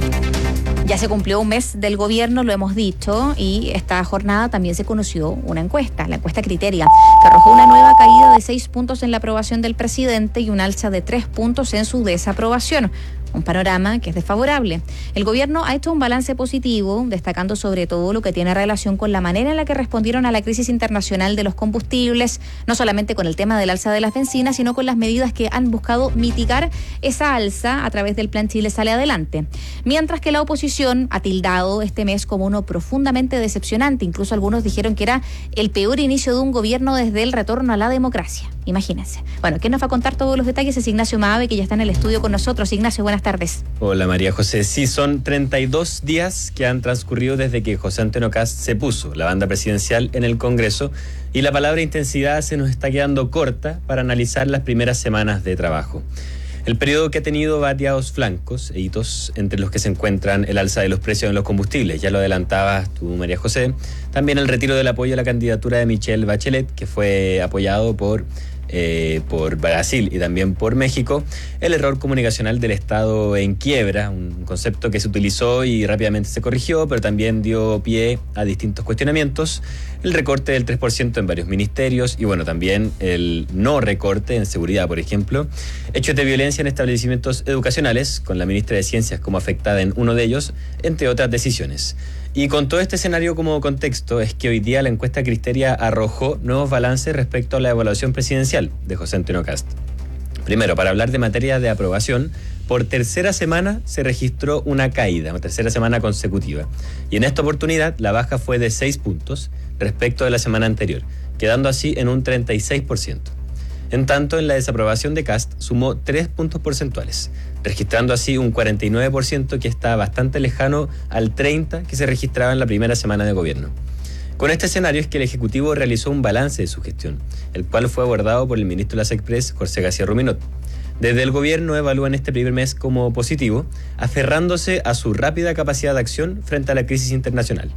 Ya se cumplió un mes del gobierno, lo hemos dicho, y esta jornada también se conoció una encuesta, la encuesta Criteria, que arrojó una nueva caída de seis puntos en la aprobación del presidente y un alza de tres puntos en su desaprobación. Un panorama que es desfavorable. El gobierno ha hecho un balance positivo, destacando sobre todo lo que tiene relación con la manera en la que respondieron a la crisis internacional de los combustibles, no solamente con el tema del alza de las bencinas, sino con las medidas que han buscado mitigar esa alza a través del Plan Chile Sale Adelante. Mientras que la oposición ha tildado este mes como uno profundamente decepcionante. Incluso algunos dijeron que era el peor inicio de un gobierno desde el retorno a la democracia. Imagínense. Bueno, ¿quién nos va a contar todos los detalles? Es Ignacio Maave, que ya está en el estudio con nosotros. Ignacio, buenas tardes. Hola María José. Sí, son treinta y dos días que han transcurrido desde que José Antonio Kast se puso la banda presidencial en el Congreso y la palabra intensidad se nos está quedando corta para analizar las primeras semanas de trabajo. El periodo que ha tenido variados flancos e hitos, entre los que se encuentran el alza de los precios en los combustibles, ya lo adelantabas tú, María José, también el retiro del apoyo a la candidatura de Michelle Bachelet, que fue apoyado por Eh, por Brasil y también por México, el error comunicacional del Estado en quiebra, un concepto que se utilizó y rápidamente se corrigió, pero también dio pie a distintos cuestionamientos, el recorte del tres por ciento en varios ministerios y bueno, también el no recorte en seguridad, por ejemplo, hechos de violencia en establecimientos educacionales, con la ministra de Ciencias como afectada en uno de ellos, entre otras decisiones. Y con todo este escenario como contexto es que hoy día la encuesta Criteria arrojó nuevos balances respecto a la evaluación presidencial de José Antonio Kast. Primero, para hablar de materia de aprobación, por tercera semana se registró una caída, una tercera semana consecutiva. Y en esta oportunidad la baja fue de seis puntos respecto de la semana anterior, quedando así en un treinta y seis por ciento. En tanto, en la desaprobación de Kast sumó tres puntos porcentuales, registrando así un cuarenta y nueve por ciento que está bastante lejano al treinta por ciento que se registraba en la primera semana de gobierno. Con este escenario es que el Ejecutivo realizó un balance de su gestión, el cual fue abordado por el ministro de las Express, José García Ruminot. Desde el gobierno evalúan este primer mes como positivo, aferrándose a su rápida capacidad de acción frente a la crisis internacional.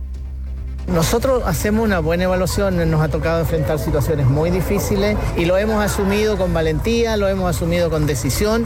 Nosotros hacemos una buena evaluación, nos ha tocado enfrentar situaciones muy difíciles y lo hemos asumido con valentía, lo hemos asumido con decisión.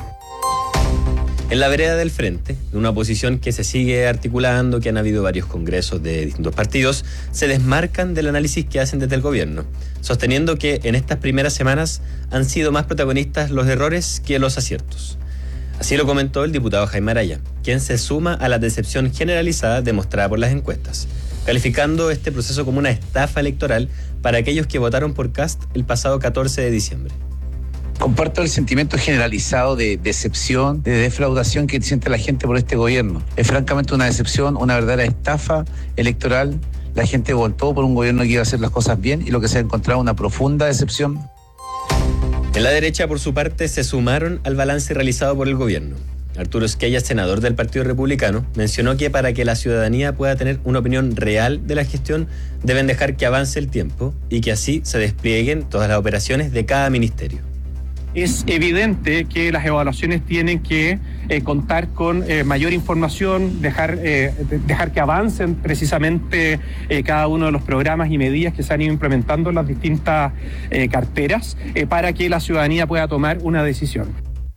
En la vereda del frente, de una oposición que se sigue articulando, que han habido varios congresos de distintos partidos, se desmarcan del análisis que hacen desde el gobierno, sosteniendo que en estas primeras semanas han sido más protagonistas los errores que los aciertos. Así lo comentó el diputado Jaime Araya, quien se suma a la decepción generalizada demostrada por las encuestas, calificando este proceso como una estafa electoral para aquellos que votaron por Kast el pasado catorce de diciembre. Comparto el sentimiento generalizado de decepción, de defraudación que siente la gente por este gobierno. Es francamente una decepción, una verdadera estafa electoral. La gente votó por un gobierno que iba a hacer las cosas bien y lo que se ha encontrado es una profunda decepción. En la derecha, por su parte, se sumaron al balance realizado por el gobierno. Arturo Esquella, senador del Partido Republicano, mencionó que para que la ciudadanía pueda tener una opinión real de la gestión, deben dejar que avance el tiempo y que así se desplieguen todas las operaciones de cada ministerio. Es evidente que las evaluaciones tienen que eh, contar con eh, mayor información, dejar, eh, dejar que avancen precisamente eh, cada uno de los programas y medidas que se han ido implementando en las distintas eh, carteras eh, para que la ciudadanía pueda tomar una decisión.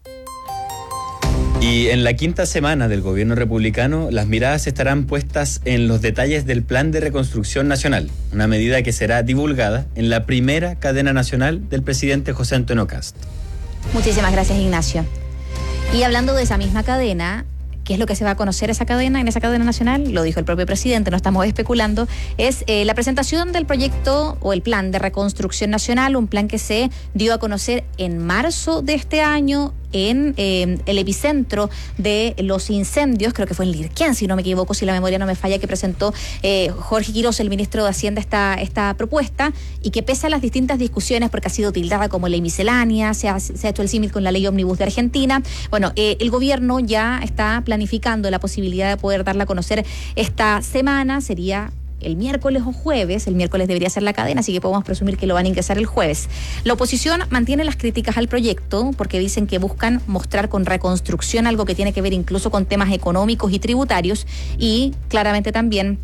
Y en la quinta semana del gobierno republicano, las miradas estarán puestas en los detalles del Plan de Reconstrucción Nacional, una medida que será divulgada en la primera cadena nacional del presidente José Antonio Kast. Muchísimas gracias, Ignacio. Y hablando de esa misma cadena, ¿qué es lo que se va a conocer esa cadena, en esa cadena nacional? Lo dijo el propio presidente, no estamos especulando. Es eh, la presentación del proyecto o el Plan de Reconstrucción Nacional, un plan que se dio a conocer en marzo de este año en eh, el epicentro de los incendios, creo que fue en Lirquén, si no me equivoco, si la memoria no me falla, que presentó eh, Jorge Quiroz, el ministro de Hacienda, esta, esta propuesta, y que pese a las distintas discusiones, porque ha sido tildada como ley miscelánea, se ha, se ha hecho el símil con la ley ómnibus de Argentina, bueno, eh, el gobierno ya está planificando la posibilidad de poder darla a conocer esta semana, sería el miércoles o jueves. El miércoles debería ser la cadena, así que podemos presumir que lo van a ingresar el jueves. La oposición mantiene las críticas al proyecto porque dicen que buscan mostrar con reconstrucción algo que tiene que ver incluso con temas económicos y tributarios, y claramente también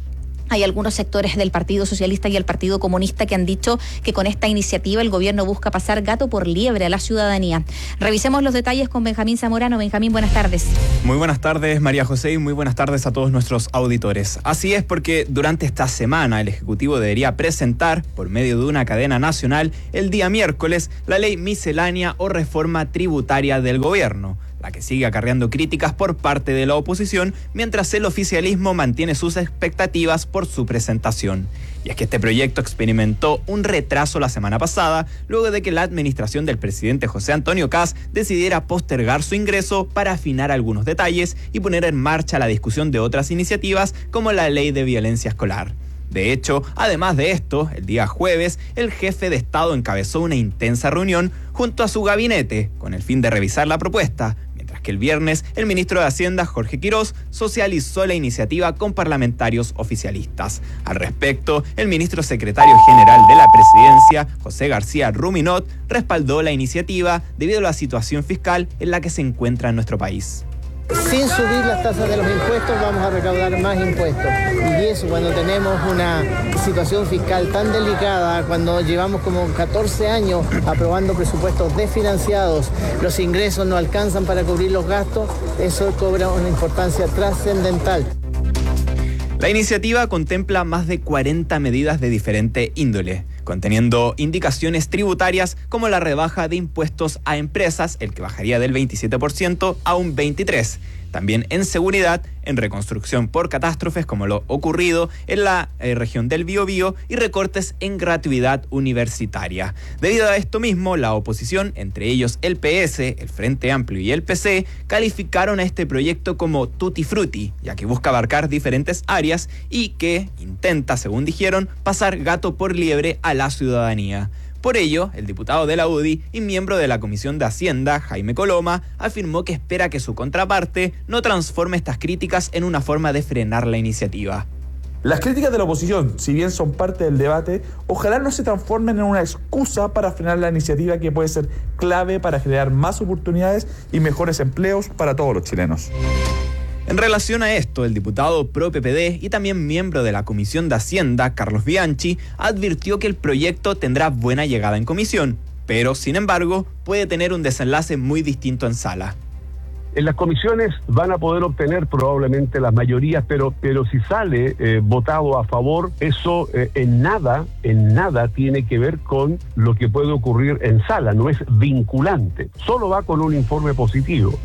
Hay algunos sectores del Partido Socialista y el Partido Comunista que han dicho que con esta iniciativa el gobierno busca pasar gato por liebre a la ciudadanía. Revisemos los detalles con Benjamín Zamorano. Benjamín, buenas tardes. Muy buenas tardes, María José, y muy buenas tardes a todos nuestros auditores. Así es, porque durante esta semana el Ejecutivo debería presentar, por medio de una cadena nacional, el día miércoles, la ley miscelánea o reforma tributaria del gobierno, la que sigue acarreando críticas por parte de la oposición, mientras el oficialismo mantiene sus expectativas por su presentación. Y es que este proyecto experimentó un retraso la semana pasada, luego de que la administración del presidente José Antonio Kast decidiera postergar su ingreso para afinar algunos detalles y poner en marcha la discusión de otras iniciativas, como la ley de violencia escolar. De hecho, además de esto, el día jueves, el jefe de Estado encabezó una intensa reunión junto a su gabinete con el fin de revisar la propuesta, mientras que el viernes el ministro de Hacienda, Jorge Quirós, socializó la iniciativa con parlamentarios oficialistas. Al respecto, el ministro secretario general de la presidencia, José García Ruminot, respaldó la iniciativa debido a la situación fiscal en la que se encuentra nuestro país. Sin subir las tasas de los impuestos vamos a recaudar más impuestos. Y eso cuando tenemos una situación fiscal tan delicada, cuando llevamos como catorce años aprobando presupuestos desfinanciados, los ingresos no alcanzan para cubrir los gastos, eso cobra una importancia trascendental. La iniciativa contempla más de cuarenta medidas de diferente índole, conteniendo indicaciones tributarias como la rebaja de impuestos a empresas, el que bajaría del veintisiete por ciento a un veintitrés por ciento. También en seguridad, en reconstrucción por catástrofes como lo ocurrido en la eh, región del Biobío, y recortes en gratuidad universitaria. Debido a esto mismo, la oposición, entre ellos el P S, el Frente Amplio y el P C, calificaron a este proyecto como tutti frutti, ya que busca abarcar diferentes áreas y que intenta, según dijeron, pasar gato por liebre a la ciudadanía. Por ello, el diputado de la U D I y miembro de la Comisión de Hacienda, Jaime Coloma, afirmó que espera que su contraparte no transforme estas críticas en una forma de frenar la iniciativa. Las críticas de la oposición, si bien son parte del debate, ojalá no se transformen en una excusa para frenar la iniciativa, que puede ser clave para generar más oportunidades y mejores empleos para todos los chilenos. En relación a esto, el diputado pro P P D y también miembro de la Comisión de Hacienda, Carlos Bianchi, advirtió que el proyecto tendrá buena llegada en comisión, pero, sin embargo, puede tener un desenlace muy distinto en sala. En las comisiones van a poder obtener probablemente las mayorías, pero, pero si sale eh, votado a favor, eso eh, en nada, en nada tiene que ver con lo que puede ocurrir en sala, no es vinculante, solo va con un informe positivo.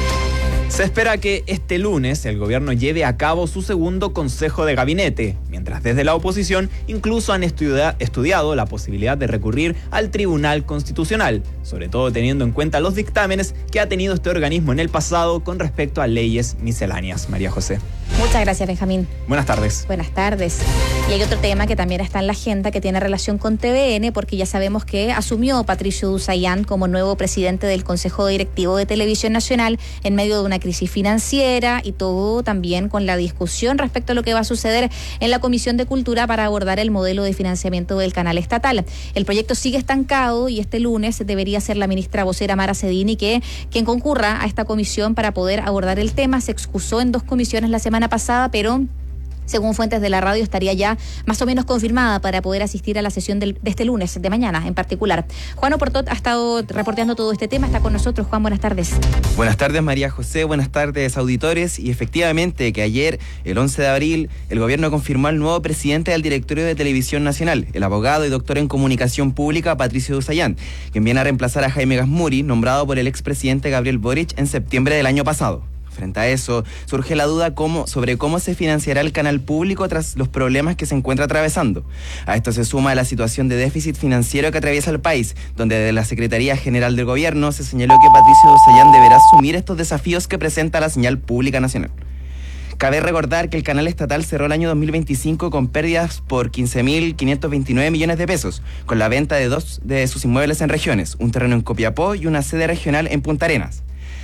Se espera que este lunes el gobierno lleve a cabo su segundo consejo de gabinete, mientras desde la oposición incluso han estudia- estudiado la posibilidad de recurrir al Tribunal Constitucional, sobre todo teniendo en cuenta los dictámenes que ha tenido este organismo en el pasado con respecto a leyes misceláneas. María José. Muchas gracias, Benjamín. Buenas tardes. Buenas tardes. Y hay otro tema que también está en la agenda, que tiene relación con T V N, porque ya sabemos que asumió Patricio Duzayán como nuevo presidente del Consejo Directivo de Televisión Nacional en medio de una crisis financiera, y todo también con la discusión respecto a lo que va a suceder en la Comisión de Cultura para abordar el modelo de financiamiento del canal estatal. El proyecto sigue estancado y este lunes debería ser la ministra vocera Mara Cedini que quien concurra a esta comisión para poder abordar el tema. Se excusó en dos comisiones la semana pasada, pero según fuentes de la radio estaría ya más o menos confirmada para poder asistir a la sesión del, de este lunes, de mañana en particular. Juan Oportot ha estado reporteando todo este tema, está con nosotros. Juan, buenas tardes. Buenas tardes, María José, buenas tardes, auditores. Y efectivamente que ayer, el once de abril, el gobierno confirmó al nuevo presidente del Directorio de Televisión Nacional, el abogado y doctor en comunicación pública Patricio Duzayán, quien viene a reemplazar a Jaime Gazmuri, nombrado por el expresidente Gabriel Boric en septiembre del año pasado. Frente a eso, surge la duda cómo, sobre cómo se financiará el canal público tras los problemas que se encuentra atravesando. A esto se suma la situación de déficit financiero que atraviesa el país, donde desde la Secretaría General del Gobierno se señaló que Patricio Duzayán deberá asumir estos desafíos que presenta la señal pública nacional. Cabe recordar que el canal estatal cerró el año dos mil veinticinco con pérdidas por quince mil quinientos veintinueve millones de pesos, con la venta de dos de sus inmuebles en regiones, un terreno en Copiapó y una sede regional en Punta Arenas.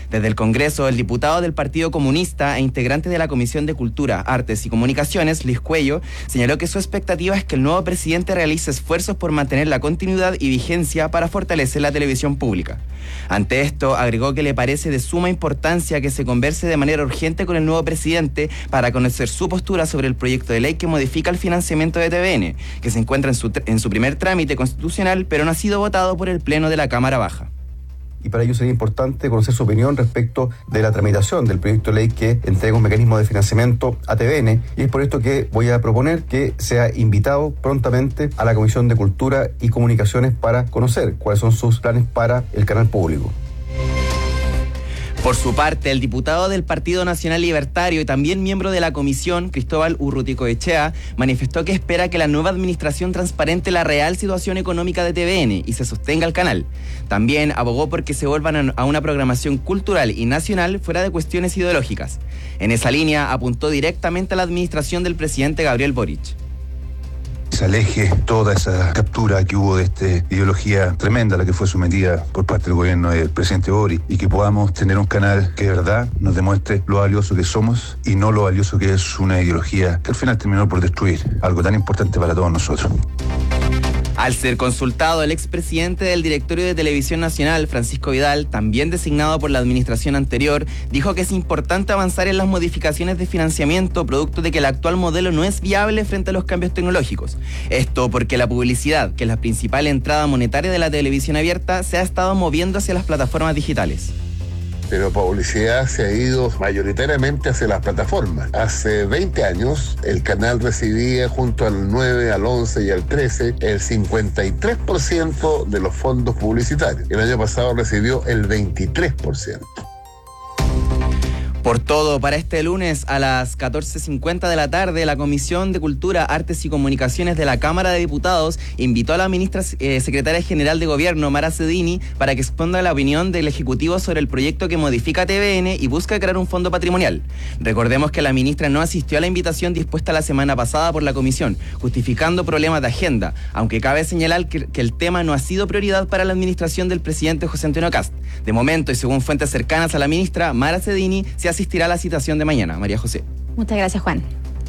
Desde el Congreso, el diputado del Partido Comunista e integrante de la Comisión de Cultura, Artes y Comunicaciones, Luis Cuello, señaló que su expectativa es que el nuevo presidente realice esfuerzos por mantener la continuidad y vigencia para fortalecer la televisión pública. Ante esto, agregó que le parece de suma importancia que se converse de manera urgente con el nuevo presidente para conocer su postura sobre el proyecto de ley que modifica el financiamiento de T V N, que se encuentra en su, en su primer trámite constitucional, pero no ha sido votado por el Pleno de la Cámara Baja. Y para ello sería importante conocer su opinión respecto de la tramitación del proyecto de ley que entrega un mecanismo de financiamiento a T V N, y es por esto que voy a proponer que sea invitado prontamente a la Comisión de Cultura y Comunicaciones para conocer cuáles son sus planes para el canal público. Por su parte, el diputado del Partido Nacional Libertario y también miembro de la comisión, Cristóbal Urruticoechea, manifestó que espera que la nueva administración transparente la real situación económica de T V N y se sostenga el canal. También abogó por que se vuelvan a una programación cultural y nacional fuera de cuestiones ideológicas. En esa línea, apuntó directamente a la administración del presidente Gabriel Boric. Se aleje toda esa captura que hubo de esta ideología tremenda a la que fue sometida por parte del gobierno del presidente Boric, y que podamos tener un canal que de verdad nos demuestre lo valioso que somos y no lo valioso que es una ideología que al final terminó por destruir algo tan importante para todos nosotros. Al ser consultado, el expresidente del Directorio de Televisión Nacional, Francisco Vidal, también designado por la administración anterior, dijo que es importante avanzar en las modificaciones de financiamiento producto de que el actual modelo no es viable frente a los cambios tecnológicos. Esto porque la publicidad, que es la principal entrada monetaria de la televisión abierta, se ha estado moviendo hacia las plataformas digitales. Pero publicidad se ha ido mayoritariamente hacia las plataformas. Hace veinte años el canal recibía junto al nueve, al once y al trece el cincuenta y tres por ciento de los fondos publicitarios. El año pasado recibió el veintitrés por ciento. Por todo, para este lunes a las catorce cincuenta de la tarde, la Comisión de Cultura, Artes y Comunicaciones de la Cámara de Diputados invitó a la ministra eh, secretaria general de Gobierno, Mara Cedini, para que exponga la opinión del Ejecutivo sobre el proyecto que modifica T V N y busca crear un fondo patrimonial. Recordemos que la ministra no asistió a la invitación dispuesta la semana pasada por la Comisión, justificando problemas de agenda, aunque cabe señalar que, que el tema no ha sido prioridad para la administración del presidente José Antonio Kast. De momento, y según fuentes cercanas a la ministra, Mara Cedini se asistirá a la citación de mañana. María José. Muchas gracias, Juan.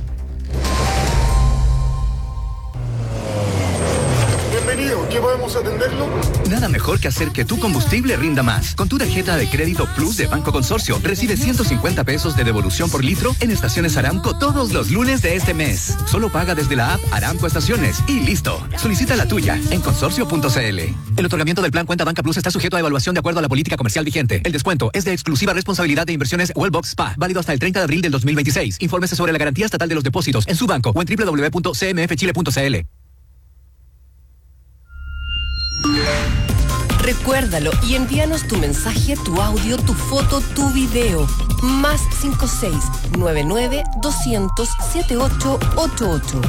Bienvenido, ¿qué podemos atenderlo? Nada mejor que hacer que tu combustible rinda más. Con tu tarjeta de crédito Plus de Banco Consorcio, recibe ciento cincuenta pesos de devolución por litro en estaciones Aramco todos los lunes de este mes. Solo paga desde la app Aramco Estaciones y listo. Solicita la tuya en consorcio punto c l. El otorgamiento del plan Cuenta Banca Plus está sujeto a evaluación de acuerdo a la política comercial vigente. El descuento es de exclusiva responsabilidad de Inversiones Wellbox Spa, válido hasta el treinta de abril del dos mil veintiséis. Infórmese sobre la garantía estatal de los depósitos en su banco o en doble u doble u doble u punto c m f chile punto c l. Recuérdalo y envíanos tu mensaje, tu audio, tu foto, tu video. Más cinco seis nueve nueve doscientos setenta y ocho ochenta y ocho.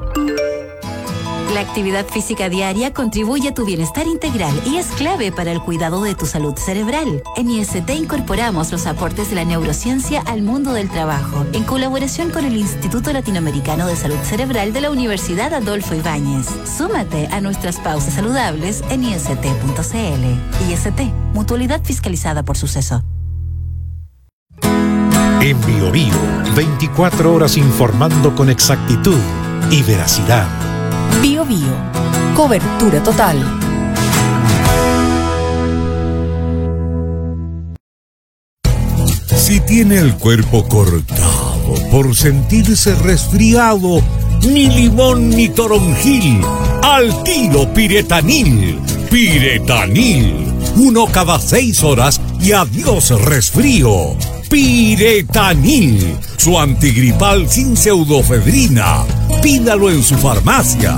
La actividad física diaria contribuye a tu bienestar integral y es clave para el cuidado de tu salud cerebral. En I S T incorporamos los aportes de la neurociencia al mundo del trabajo, en colaboración con el Instituto Latinoamericano de Salud Cerebral de la Universidad Adolfo Ibáñez. Súmate a nuestras pausas saludables en i s t punto c l. I S T, mutualidad fiscalizada por Suceso. En Bio Bio, veinticuatro horas informando con exactitud y veracidad. Bio Bio, cobertura total. Si tiene el cuerpo cortado por sentirse resfriado, ni limón ni toronjil, al tiro Piretanil. Piretanil, uno cada seis horas y adiós resfrío. Piretanil, su antigripal sin pseudofedrina. Pídalo en su farmacia.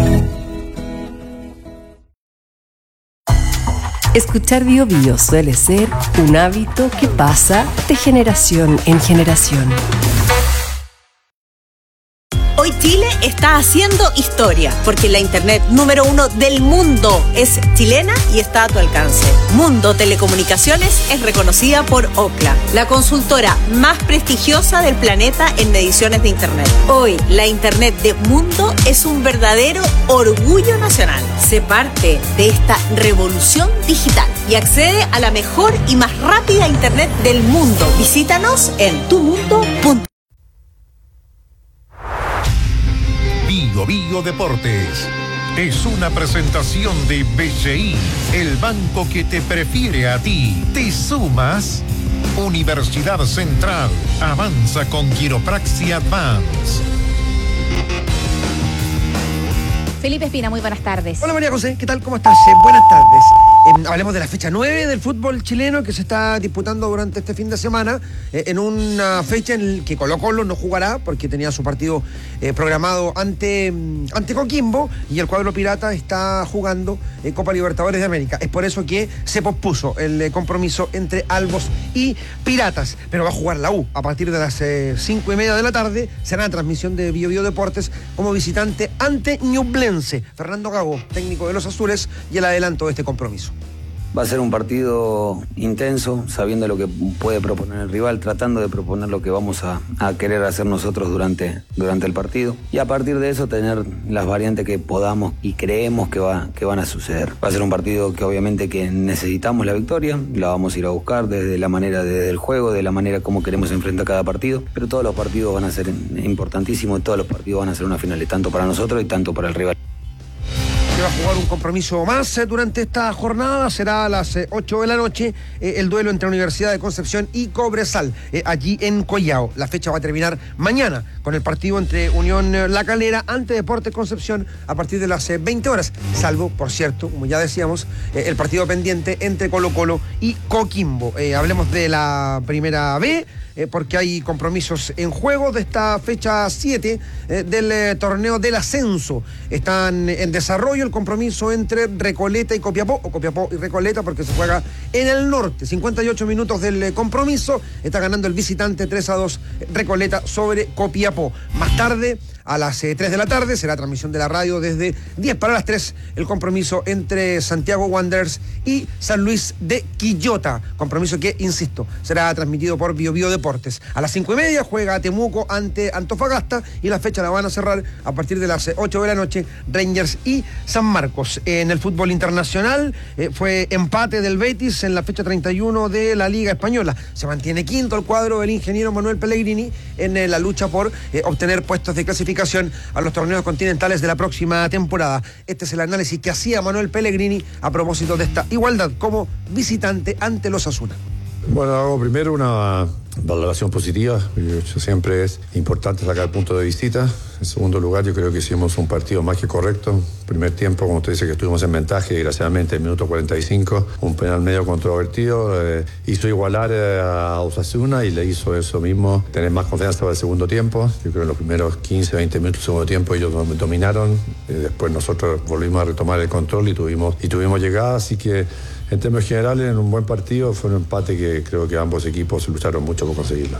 Escuchar Bio Bio suele ser un hábito que pasa de generación en generación. Hoy Chile está haciendo historia, porque la internet número uno del mundo es chilena y está a tu alcance. Mundo Telecomunicaciones es reconocida por Ookla, la consultora más prestigiosa del planeta en mediciones de internet. Hoy, la internet de Mundo es un verdadero orgullo nacional. Sé parte de esta revolución digital y accede a la mejor y más rápida internet del mundo. Visítanos en tu mundo punto com. Bio Bio Deportes es una presentación de B C I, el banco que te prefiere a ti. ¿Te sumas? Universidad Central avanza con Quiropraxia Advance. Felipe Espina, muy buenas tardes. Hola María José, ¿qué tal? ¿Cómo estás? Eh, buenas tardes. Eh, hablemos de la fecha nueve del fútbol chileno que se está disputando durante este fin de semana, eh, en una fecha en la que Colo Colo no jugará porque tenía su partido eh, programado ante, ante Coquimbo, y el cuadro pirata está jugando eh, Copa Libertadores de América. Es por eso que se pospuso el eh, compromiso entre Albos y Piratas, pero va a jugar la U a partir de las eh, cinco y media de la tarde. Será la transmisión de Bio Bio Deportes como visitante ante Ñublense. Fernando Gago, técnico de los Azules, y el adelanto de este compromiso. Va a ser un partido intenso, sabiendo lo que puede proponer el rival, tratando de proponer lo que vamos a, a querer hacer nosotros durante, durante el partido. Y a partir de eso tener las variantes que podamos y creemos que, va, que van a suceder. Va a ser un partido que obviamente que necesitamos la victoria, la vamos a ir a buscar desde la manera de, del juego, de la manera como queremos enfrentar cada partido. Pero todos los partidos van a ser importantísimos, todos los partidos van a ser una final, tanto para nosotros y tanto para el rival. Se va a jugar un compromiso más eh, durante esta jornada. Será a las eh, ocho de la noche eh, el duelo entre Universidad de Concepción y Cobresal, eh, allí en Collao. La fecha va a terminar mañana con el partido entre Unión eh, La Calera ante Deportes Concepción a partir de las eh, veinte horas, salvo, por cierto, como ya decíamos, eh, el partido pendiente entre Colo Colo y Coquimbo. Eh, hablemos de la primera B, eh, porque hay compromisos en juego de esta fecha siete eh, del eh, torneo del ascenso. Están en desarrollo el compromiso entre Recoleta y Copiapó, o Copiapó y Recoleta, porque se juega en el norte. cincuenta y ocho minutos del eh, compromiso. Está ganando el visitante tres a dos Recoleta sobre Copiapó. Más tarde, a las eh, tres de la tarde, será transmisión de la radio desde diez para las tres, el compromiso entre Santiago Wanderers y San Luis de Quillota. Compromiso que, insisto, será transmitido por Bio Bio Deportes. A las cinco y media juega Temuco ante Antofagasta, y la fecha la van a cerrar a partir de las ocho de la noche Rangers y San Marcos. En el fútbol internacional eh, fue empate del Betis en la fecha treinta y uno de la Liga Española. Se mantiene quinto el cuadro del ingeniero Manuel Pellegrini en eh, la lucha por eh, obtener puestos de clasificación a los torneos continentales de la próxima temporada. Este es el análisis que hacía Manuel Pellegrini a propósito de esta igualdad como visitante ante los Osasuna. Bueno, hago primero una valoración positiva. Yo, siempre es importante sacar el punto de visita. En segundo lugar, yo creo que hicimos un partido más que correcto. Primer tiempo, como usted dice, que estuvimos en ventaja, y desgraciadamente en el minuto cuarenta y cinco, un penal medio controvertido, eh, hizo igualar eh, a Osasuna, y le hizo eso mismo, tener más confianza para el segundo tiempo. Yo creo que en los primeros quince, veinte minutos del segundo tiempo ellos dominaron. Eh, después nosotros volvimos a retomar el control y tuvimos, y tuvimos llegada, así que en términos generales, en un buen partido, fue un empate que creo que ambos equipos lucharon mucho por conseguirlo.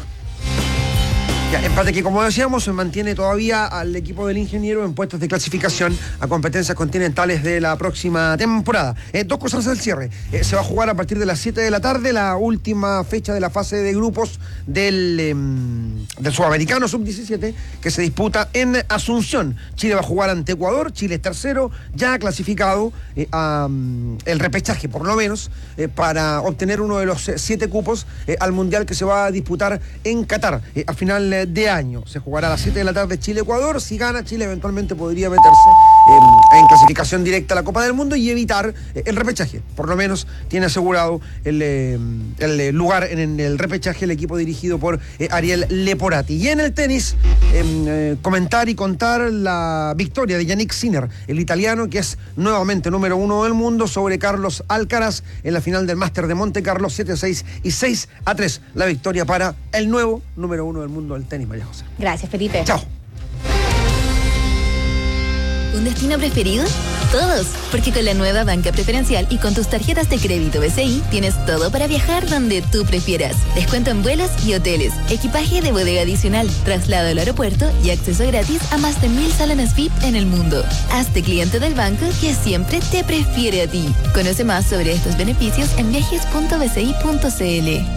Ya, empate que, como decíamos, se mantiene todavía al equipo del ingeniero en puestos de clasificación a competencias continentales de la próxima temporada. Eh, dos cosas al cierre. Eh, se va a jugar a partir de las siete de la tarde la última fecha de la fase de grupos del, eh, del Sudamericano sub diecisiete, que se disputa en Asunción. Chile va a jugar ante Ecuador. Chile es tercero, ya clasificado eh, a um, el repechaje, por lo menos, eh, para obtener uno de los eh, siete cupos eh, al Mundial que se va a disputar en Qatar eh, a final de año. Se jugará a las siete de la tarde Chile-Ecuador. Si gana, Chile eventualmente podría meterse eh, en clasificación directa a la Copa del Mundo y evitar eh, el repechaje. Por lo menos tiene asegurado el, eh, el lugar en, en el repechaje el equipo dirigido por eh, Ariel Leporati. Y en el tenis, eh, eh, comentar y contar la victoria de Yannick Sinner, el italiano, que es nuevamente número uno del mundo, sobre Carlos Alcaraz en la final del Máster de Monte Carlo, siete a seis y seis a tres. La victoria para el nuevo número uno del mundo del tenis, María José. Gracias, Felipe. Chao. ¿Un destino preferido? Todos, porque con la nueva banca preferencial y con tus tarjetas de crédito B C I tienes todo para viajar donde tú prefieras. Descuento en vuelos y hoteles, equipaje de bodega adicional, traslado al aeropuerto y acceso gratis a más de mil salones V I P en el mundo. Hazte cliente del banco que siempre te prefiere a ti. Conoce más sobre estos beneficios en viajes punto b c i punto c l.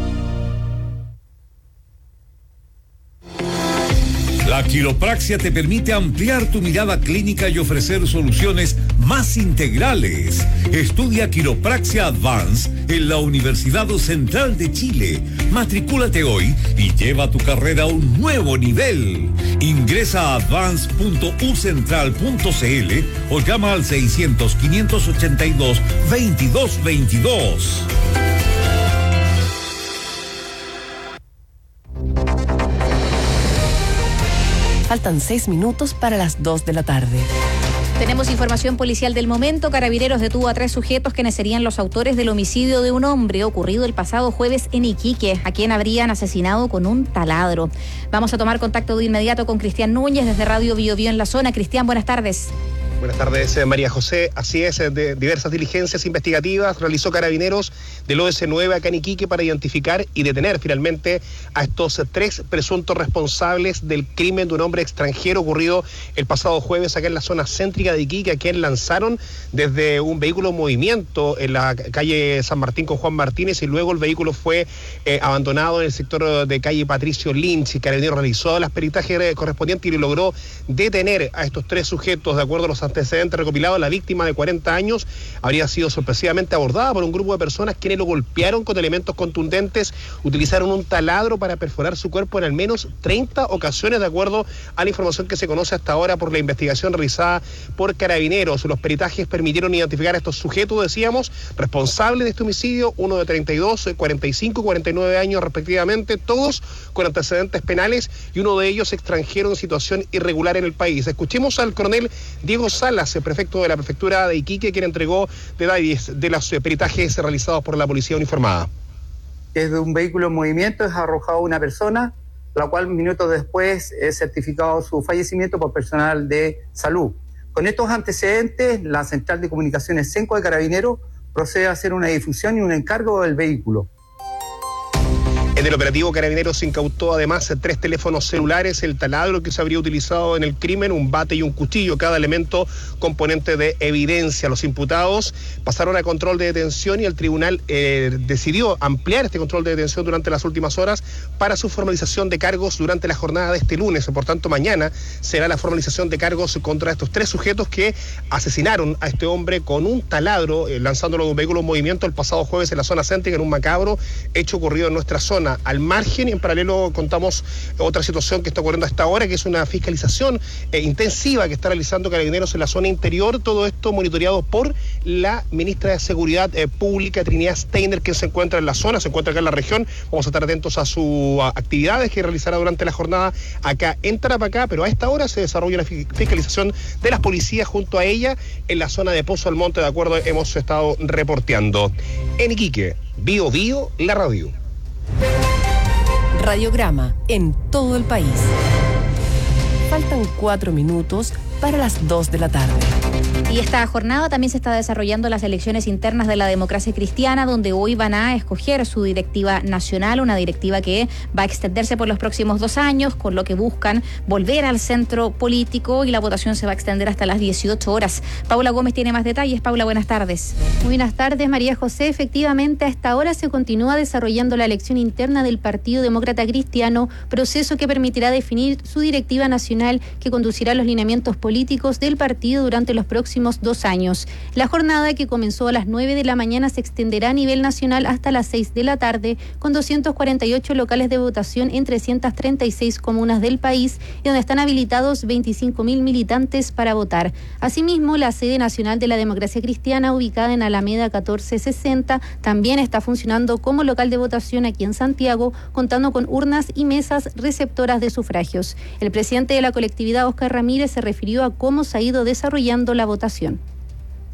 La quiropraxia te permite ampliar tu mirada clínica y ofrecer soluciones más integrales. Estudia Quiropraxia Advance en la Universidad Central de Chile. Matricúlate hoy y lleva tu carrera a un nuevo nivel. Ingresa a advance punto u central punto c l o llama al seiscientos, quinientos ochenta y dos, veintidós veintidós. Faltan seis minutos para las dos de la tarde. Tenemos información policial del momento. Carabineros detuvo a tres sujetos quienes serían los autores del homicidio de un hombre ocurrido el pasado jueves en Iquique, a quien habrían asesinado con un taladro. Vamos a tomar contacto de inmediato con Cristian Núñez desde Radio Bio Bio en la zona. Cristian, buenas tardes. Buenas tardes, María José. Así es, de diversas diligencias investigativas realizó Carabineros del O S nueve acá en Iquique para identificar y detener finalmente a estos tres presuntos responsables del crimen de un hombre extranjero ocurrido el pasado jueves acá en la zona céntrica de Iquique, a quien lanzaron desde un vehículo en movimiento en la calle San Martín con Juan Martínez, y luego el vehículo fue eh, abandonado en el sector de calle Patricio Lynch. Y Carabineros realizó las peritajes correspondientes y logró detener a estos tres sujetos. De acuerdo a los antecedentes recopilados, la víctima de cuarenta años habría sido sorpresivamente abordada por un grupo de personas quienes lo golpearon con elementos contundentes, utilizaron un taladro para perforar su cuerpo en al menos treinta ocasiones, de acuerdo a la información que se conoce hasta ahora por la investigación realizada por Carabineros. Los peritajes permitieron identificar a estos sujetos, decíamos, responsables de este homicidio, uno de treinta y dos, cuarenta y cinco, cuarenta y nueve años respectivamente, todos con antecedentes penales, y uno de ellos extranjero en situación irregular en el país. Escuchemos al coronel Diego Salas, el prefecto de la prefectura de Iquique, quien entregó detalles de los peritajes realizados por la policía uniformada. Desde un vehículo en movimiento es arrojado una persona, la cual minutos después es certificado su fallecimiento por personal de salud. Con estos antecedentes, la Central de Comunicaciones Senco de Carabineros procede a hacer una difusión y un encargo del vehículo. En el operativo, Carabineros incautó además tres teléfonos celulares, el taladro que se habría utilizado en el crimen, un bate y un cuchillo, cada elemento componente de evidencia. Los imputados pasaron a control de detención y el tribunal eh, decidió ampliar este control de detención durante las últimas horas para su formalización de cargos durante la jornada de este lunes. Por tanto, mañana será la formalización de cargos contra estos tres sujetos que asesinaron a este hombre con un taladro, eh, lanzándolo de un vehículo en movimiento el pasado jueves en la zona céntrica, en un macabro hecho ocurrido en nuestra zona. Al margen, y en paralelo contamos otra situación que está ocurriendo hasta ahora, que es una fiscalización eh, intensiva que está realizando Carabineros en la zona interior, todo esto monitoreado por la ministra de Seguridad eh, Pública, Trinidad Steiner, que se encuentra en la zona, se encuentra acá en la región. Vamos a estar atentos a sus actividades que realizará durante la jornada acá en Tarapacá, pero a esta hora se desarrolla una fiscalización de las policías junto a ella en la zona de Pozo Almonte, de acuerdo, hemos estado reporteando. En Iquique, Bio Bio, la radio. Radiograma en todo el país. Faltan cuatro minutos para las dos de la tarde. Y esta jornada también se está desarrollando las elecciones internas de la democracia cristiana, donde hoy van a escoger su directiva nacional, una directiva que va a extenderse por los próximos dos años, con lo que buscan volver al centro político, y la votación se va a extender hasta las dieciocho horas. Paula Gómez tiene más detalles. Paula, buenas tardes. Muy buenas tardes, María José. Efectivamente, a esta hora se continúa desarrollando la elección interna del Partido Demócrata Cristiano, proceso que permitirá definir su directiva nacional que conducirá los lineamientos políticos del partido durante los próximos dos años. La jornada, que comenzó a las nueve de la mañana, se extenderá a nivel nacional hasta las seis de la tarde, con doscientos cuarenta y ocho locales de votación en trescientas treinta y seis comunas del país, y donde están habilitados veinticinco mil militantes para votar. Asimismo, la sede nacional de la democracia cristiana, ubicada en Alameda catorce sesenta, también está funcionando como local de votación aquí en Santiago, contando con urnas y mesas receptoras de sufragios. El presidente de la colectividad, Óscar Ramírez, se refirió a cómo se ha ido desarrollando la votación.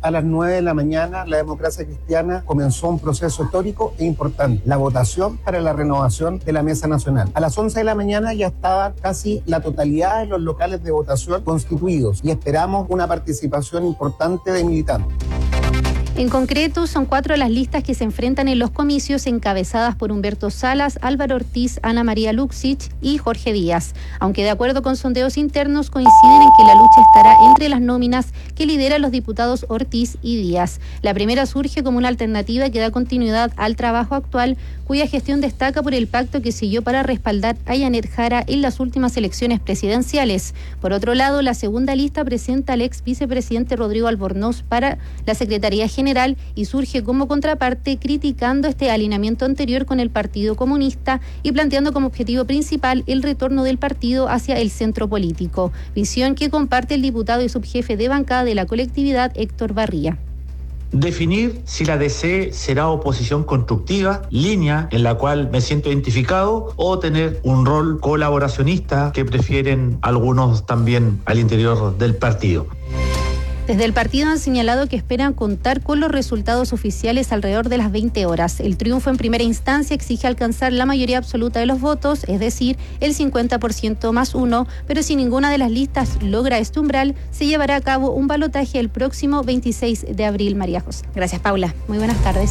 a las nueve de la mañana, la democracia cristiana comenzó un proceso histórico e importante, la votación para la renovación de la Mesa Nacional. A las once de la mañana ya estaba casi la totalidad de los locales de votación constituidos y esperamos una participación importante de militantes. En concreto, son cuatro las listas que se enfrentan en los comicios, encabezadas por Humberto Salas, Álvaro Ortiz, Ana María Luxich y Jorge Díaz. Aunque de acuerdo con sondeos internos coinciden en que la lucha estará entre las nóminas que lideran los diputados Ortiz y Díaz. La primera surge como una alternativa que da continuidad al trabajo actual, cuya gestión destaca por el pacto que siguió para respaldar a Yanet Jara en las últimas elecciones presidenciales. Por otro lado, la segunda lista presenta al ex vicepresidente Rodrigo Albornoz para la Secretaría General y surge como contraparte criticando este alineamiento anterior con el Partido Comunista y planteando como objetivo principal el retorno del partido hacia el centro político, visión que comparte el diputado y subjefe de bancada de la colectividad Héctor Barría. Definir si la D C será oposición constructiva, línea en la cual me siento identificado, o tener un rol colaboracionista que prefieren algunos también al interior del partido. Desde el partido han señalado que esperan contar con los resultados oficiales alrededor de las veinte horas. El triunfo en primera instancia exige alcanzar la mayoría absoluta de los votos, es decir, el cincuenta por ciento más uno, pero si ninguna de las listas logra este umbral, se llevará a cabo un balotaje el próximo veintiséis de abril, María José. Gracias, Paula. Muy buenas tardes.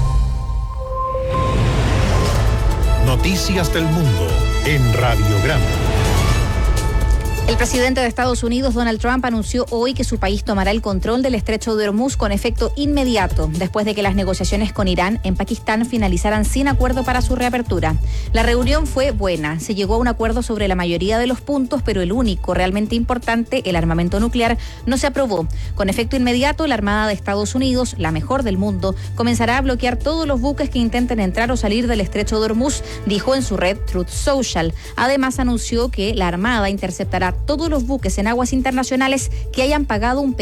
Noticias del Mundo en Radiograma. El presidente de Estados Unidos, Donald Trump, anunció hoy que su país tomará el control del estrecho de Hormuz con efecto inmediato, después de que las negociaciones con Irán en Pakistán finalizaran sin acuerdo para su reapertura. La reunión fue buena, se llegó a un acuerdo sobre la mayoría de los puntos, pero el único realmente importante, el armamento nuclear, no se aprobó. Con efecto inmediato, la Armada de Estados Unidos, la mejor del mundo, comenzará a bloquear todos los buques que intenten entrar o salir del estrecho de Hormuz, dijo en su red Truth Social. Además, anunció que la Armada interceptará todos los buques en aguas internacionales que hayan pagado un